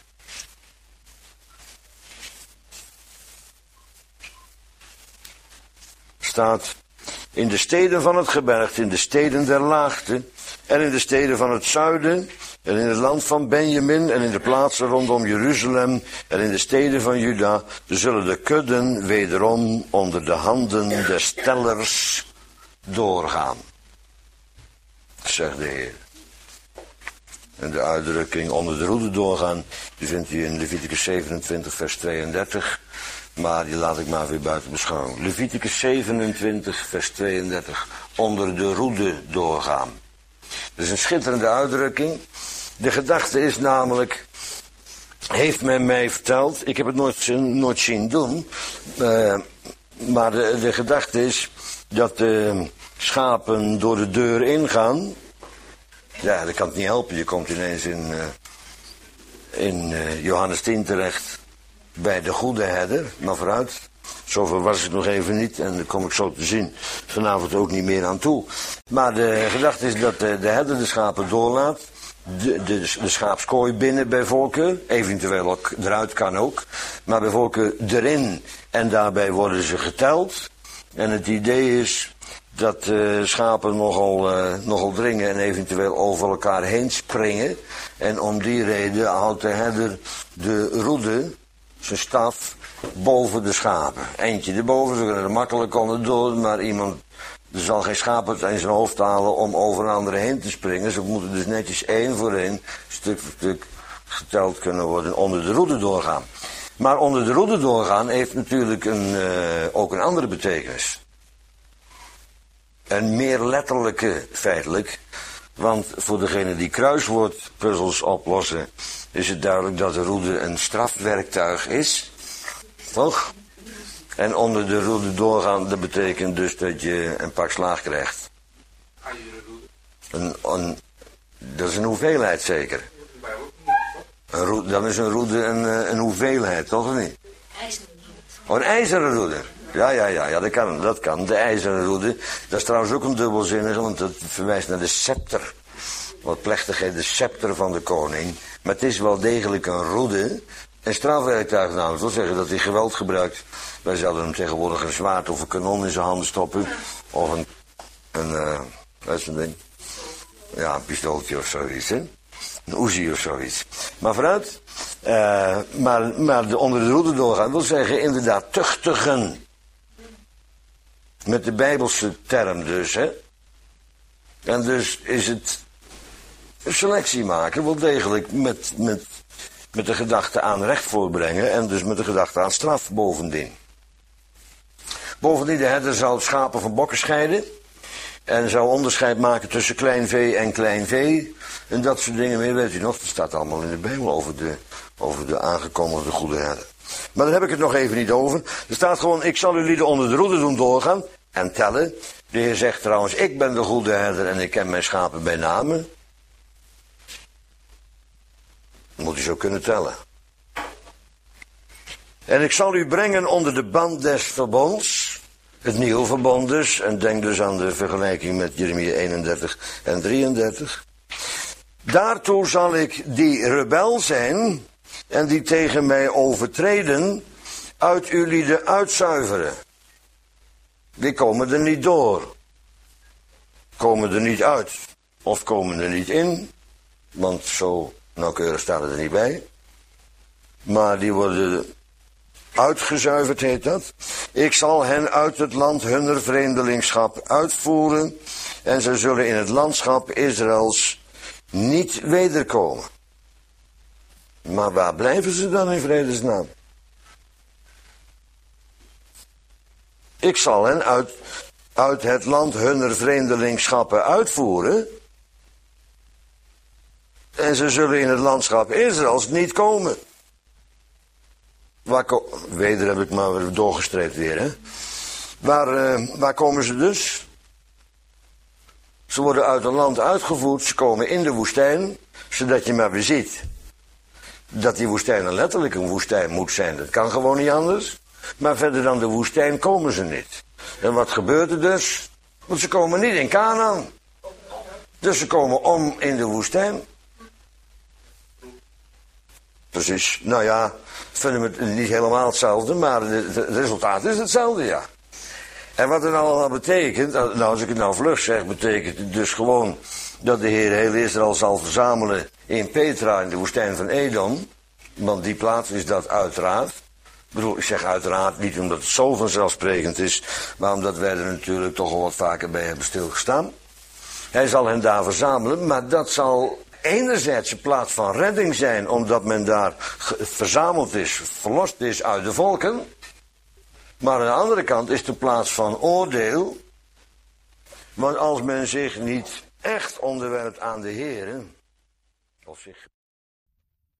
Speaker 1: staat, in de steden van het gebergte, in de steden der laagte en in de steden van het zuiden en in het land van Benjamin en in de plaatsen rondom Jeruzalem en in de steden van Juda zullen de kudden wederom onder de handen des tellers doorgaan, zegt de Heer. En de uitdrukking onder de roede doorgaan, die vindt u in Leviticus 27 vers 32. Maar die laat ik maar weer buiten beschouwing. Leviticus 27 vers 32. Onder de roede doorgaan. Dat is een schitterende uitdrukking. De gedachte is namelijk, heeft men mij verteld, ik heb het nooit zien doen, maar de gedachte is dat de schapen door de deur ingaan. Ja, dat kan het niet helpen, je komt ineens in Johannes 10 terecht bij de goede herder, maar vooruit. Zoveel was ik nog even niet en daar kom ik zo te zien vanavond ook niet meer aan toe. Maar de gedachte is dat de herder de schapen doorlaat. De schaapskooi binnen bij voorkeur, eventueel ook eruit kan ook. Maar bij voorkeur erin en daarbij worden ze geteld. En het idee is dat schapen nogal dringen en eventueel over elkaar heen springen. En om die reden houdt de herder de roede, zijn staf, boven de schapen. Eentje erboven, ze kunnen er makkelijk onderdoor, maar iemand er zal geen schaap uit in zijn hoofd halen om over een andere heen te springen. Ze moeten dus netjes één voor één, stuk voor stuk, geteld kunnen worden, onder de roede doorgaan. Maar onder de roede doorgaan heeft natuurlijk ook een andere betekenis. Een meer letterlijke, feitelijk. Want voor degene die kruiswoordpuzzels oplossen, is het duidelijk dat de roede een strafwerktuig is. Toch? En onder de roede doorgaan, dat betekent dus dat je een pak slaag krijgt. Dat is een hoeveelheid zeker. Dan is een roede een hoeveelheid, toch of niet? Oh, een ijzeren roede. Ja, dat kan. De ijzeren roede. Dat is trouwens ook een dubbelzinnige, want dat verwijst naar de scepter. Wat plechtigheid, de scepter van de koning. Maar het is wel degelijk een roede. Een strafwerktuig namelijk. Dat wil zeggen dat hij geweld gebruikt. Wij zouden hem tegenwoordig een zwaard of een kanon in zijn handen stoppen. Of wat is dat ding? Ja, een pistooltje of zoiets, hè. Een Uzi of zoiets. Maar vooruit. Maar onder de roede doorgaan wil zeggen inderdaad tuchtigen. Met de Bijbelse term dus, hè. En dus is het een selectie maken, wel degelijk met de gedachte aan recht voorbrengen en dus met de gedachte aan straf bovendien. Bovendien, de herder zou schapen van bokken scheiden en zou onderscheid maken tussen klein vee en klein vee en dat soort dingen meer, weet u nog, dat staat allemaal in de Bijbel over de aangekondigde goede herder. Maar daar heb ik het nog even niet over. Er staat gewoon, ik zal jullie onder de roede doen doorgaan en tellen. De Heer zegt trouwens, ik ben de goede herder en ik ken mijn schapen bij namen. Moet u zo kunnen tellen. En ik zal u brengen onder de band des verbonds. Het nieuwe verbond dus. En denk dus aan de vergelijking met Jeremia 31 en 33. Daartoe zal ik die rebel zijn en die tegen mij overtreden uit uw lieden uitzuiveren. Die komen er niet door. Komen er niet uit. Of komen er niet in. Want zo nauwkeurig staat het er niet bij. Maar die worden uitgezuiverd, heet dat. Ik zal hen uit het land hunner vreemdelingschap uitvoeren. En ze zullen in het landschap Israëls niet wederkomen. Maar waar blijven ze dan in vredesnaam? Ik zal hen uit het land hunner vreemdelingschappen uitvoeren. En ze zullen in het landschap Israëls niet komen. Weder heb ik maar weer doorgestreept weer, hè. Waar komen ze dus? Ze worden uit een land uitgevoerd, ze komen in de woestijn, zodat je maar weer ziet dat die woestijn letterlijk een woestijn moet zijn. Dat kan gewoon niet anders. Maar verder dan de woestijn komen ze niet. En wat gebeurt er dus? Want ze komen niet in Kanaan. Dus ze komen om in de woestijn. Precies. Nou ja, vinden we het niet helemaal hetzelfde, maar het resultaat is hetzelfde, ja. En wat het allemaal betekent, nou als ik het nou vlug zeg, betekent het dus gewoon dat de Heer heel Israël zal verzamelen in Petra in de woestijn van Edom. Want die plaats is dat uiteraard. Ik bedoel, ik zeg uiteraard niet omdat het zo vanzelfsprekend is, maar omdat wij er natuurlijk toch al wat vaker bij hebben stilgestaan. Hij zal hen daar verzamelen, maar dat zal enerzijds een plaats van redding zijn, omdat men daar verzameld is, verlost is uit de volken. Maar aan de andere kant is de plaats van oordeel. Want als men zich niet echt onderwerpt aan de Heer, of zich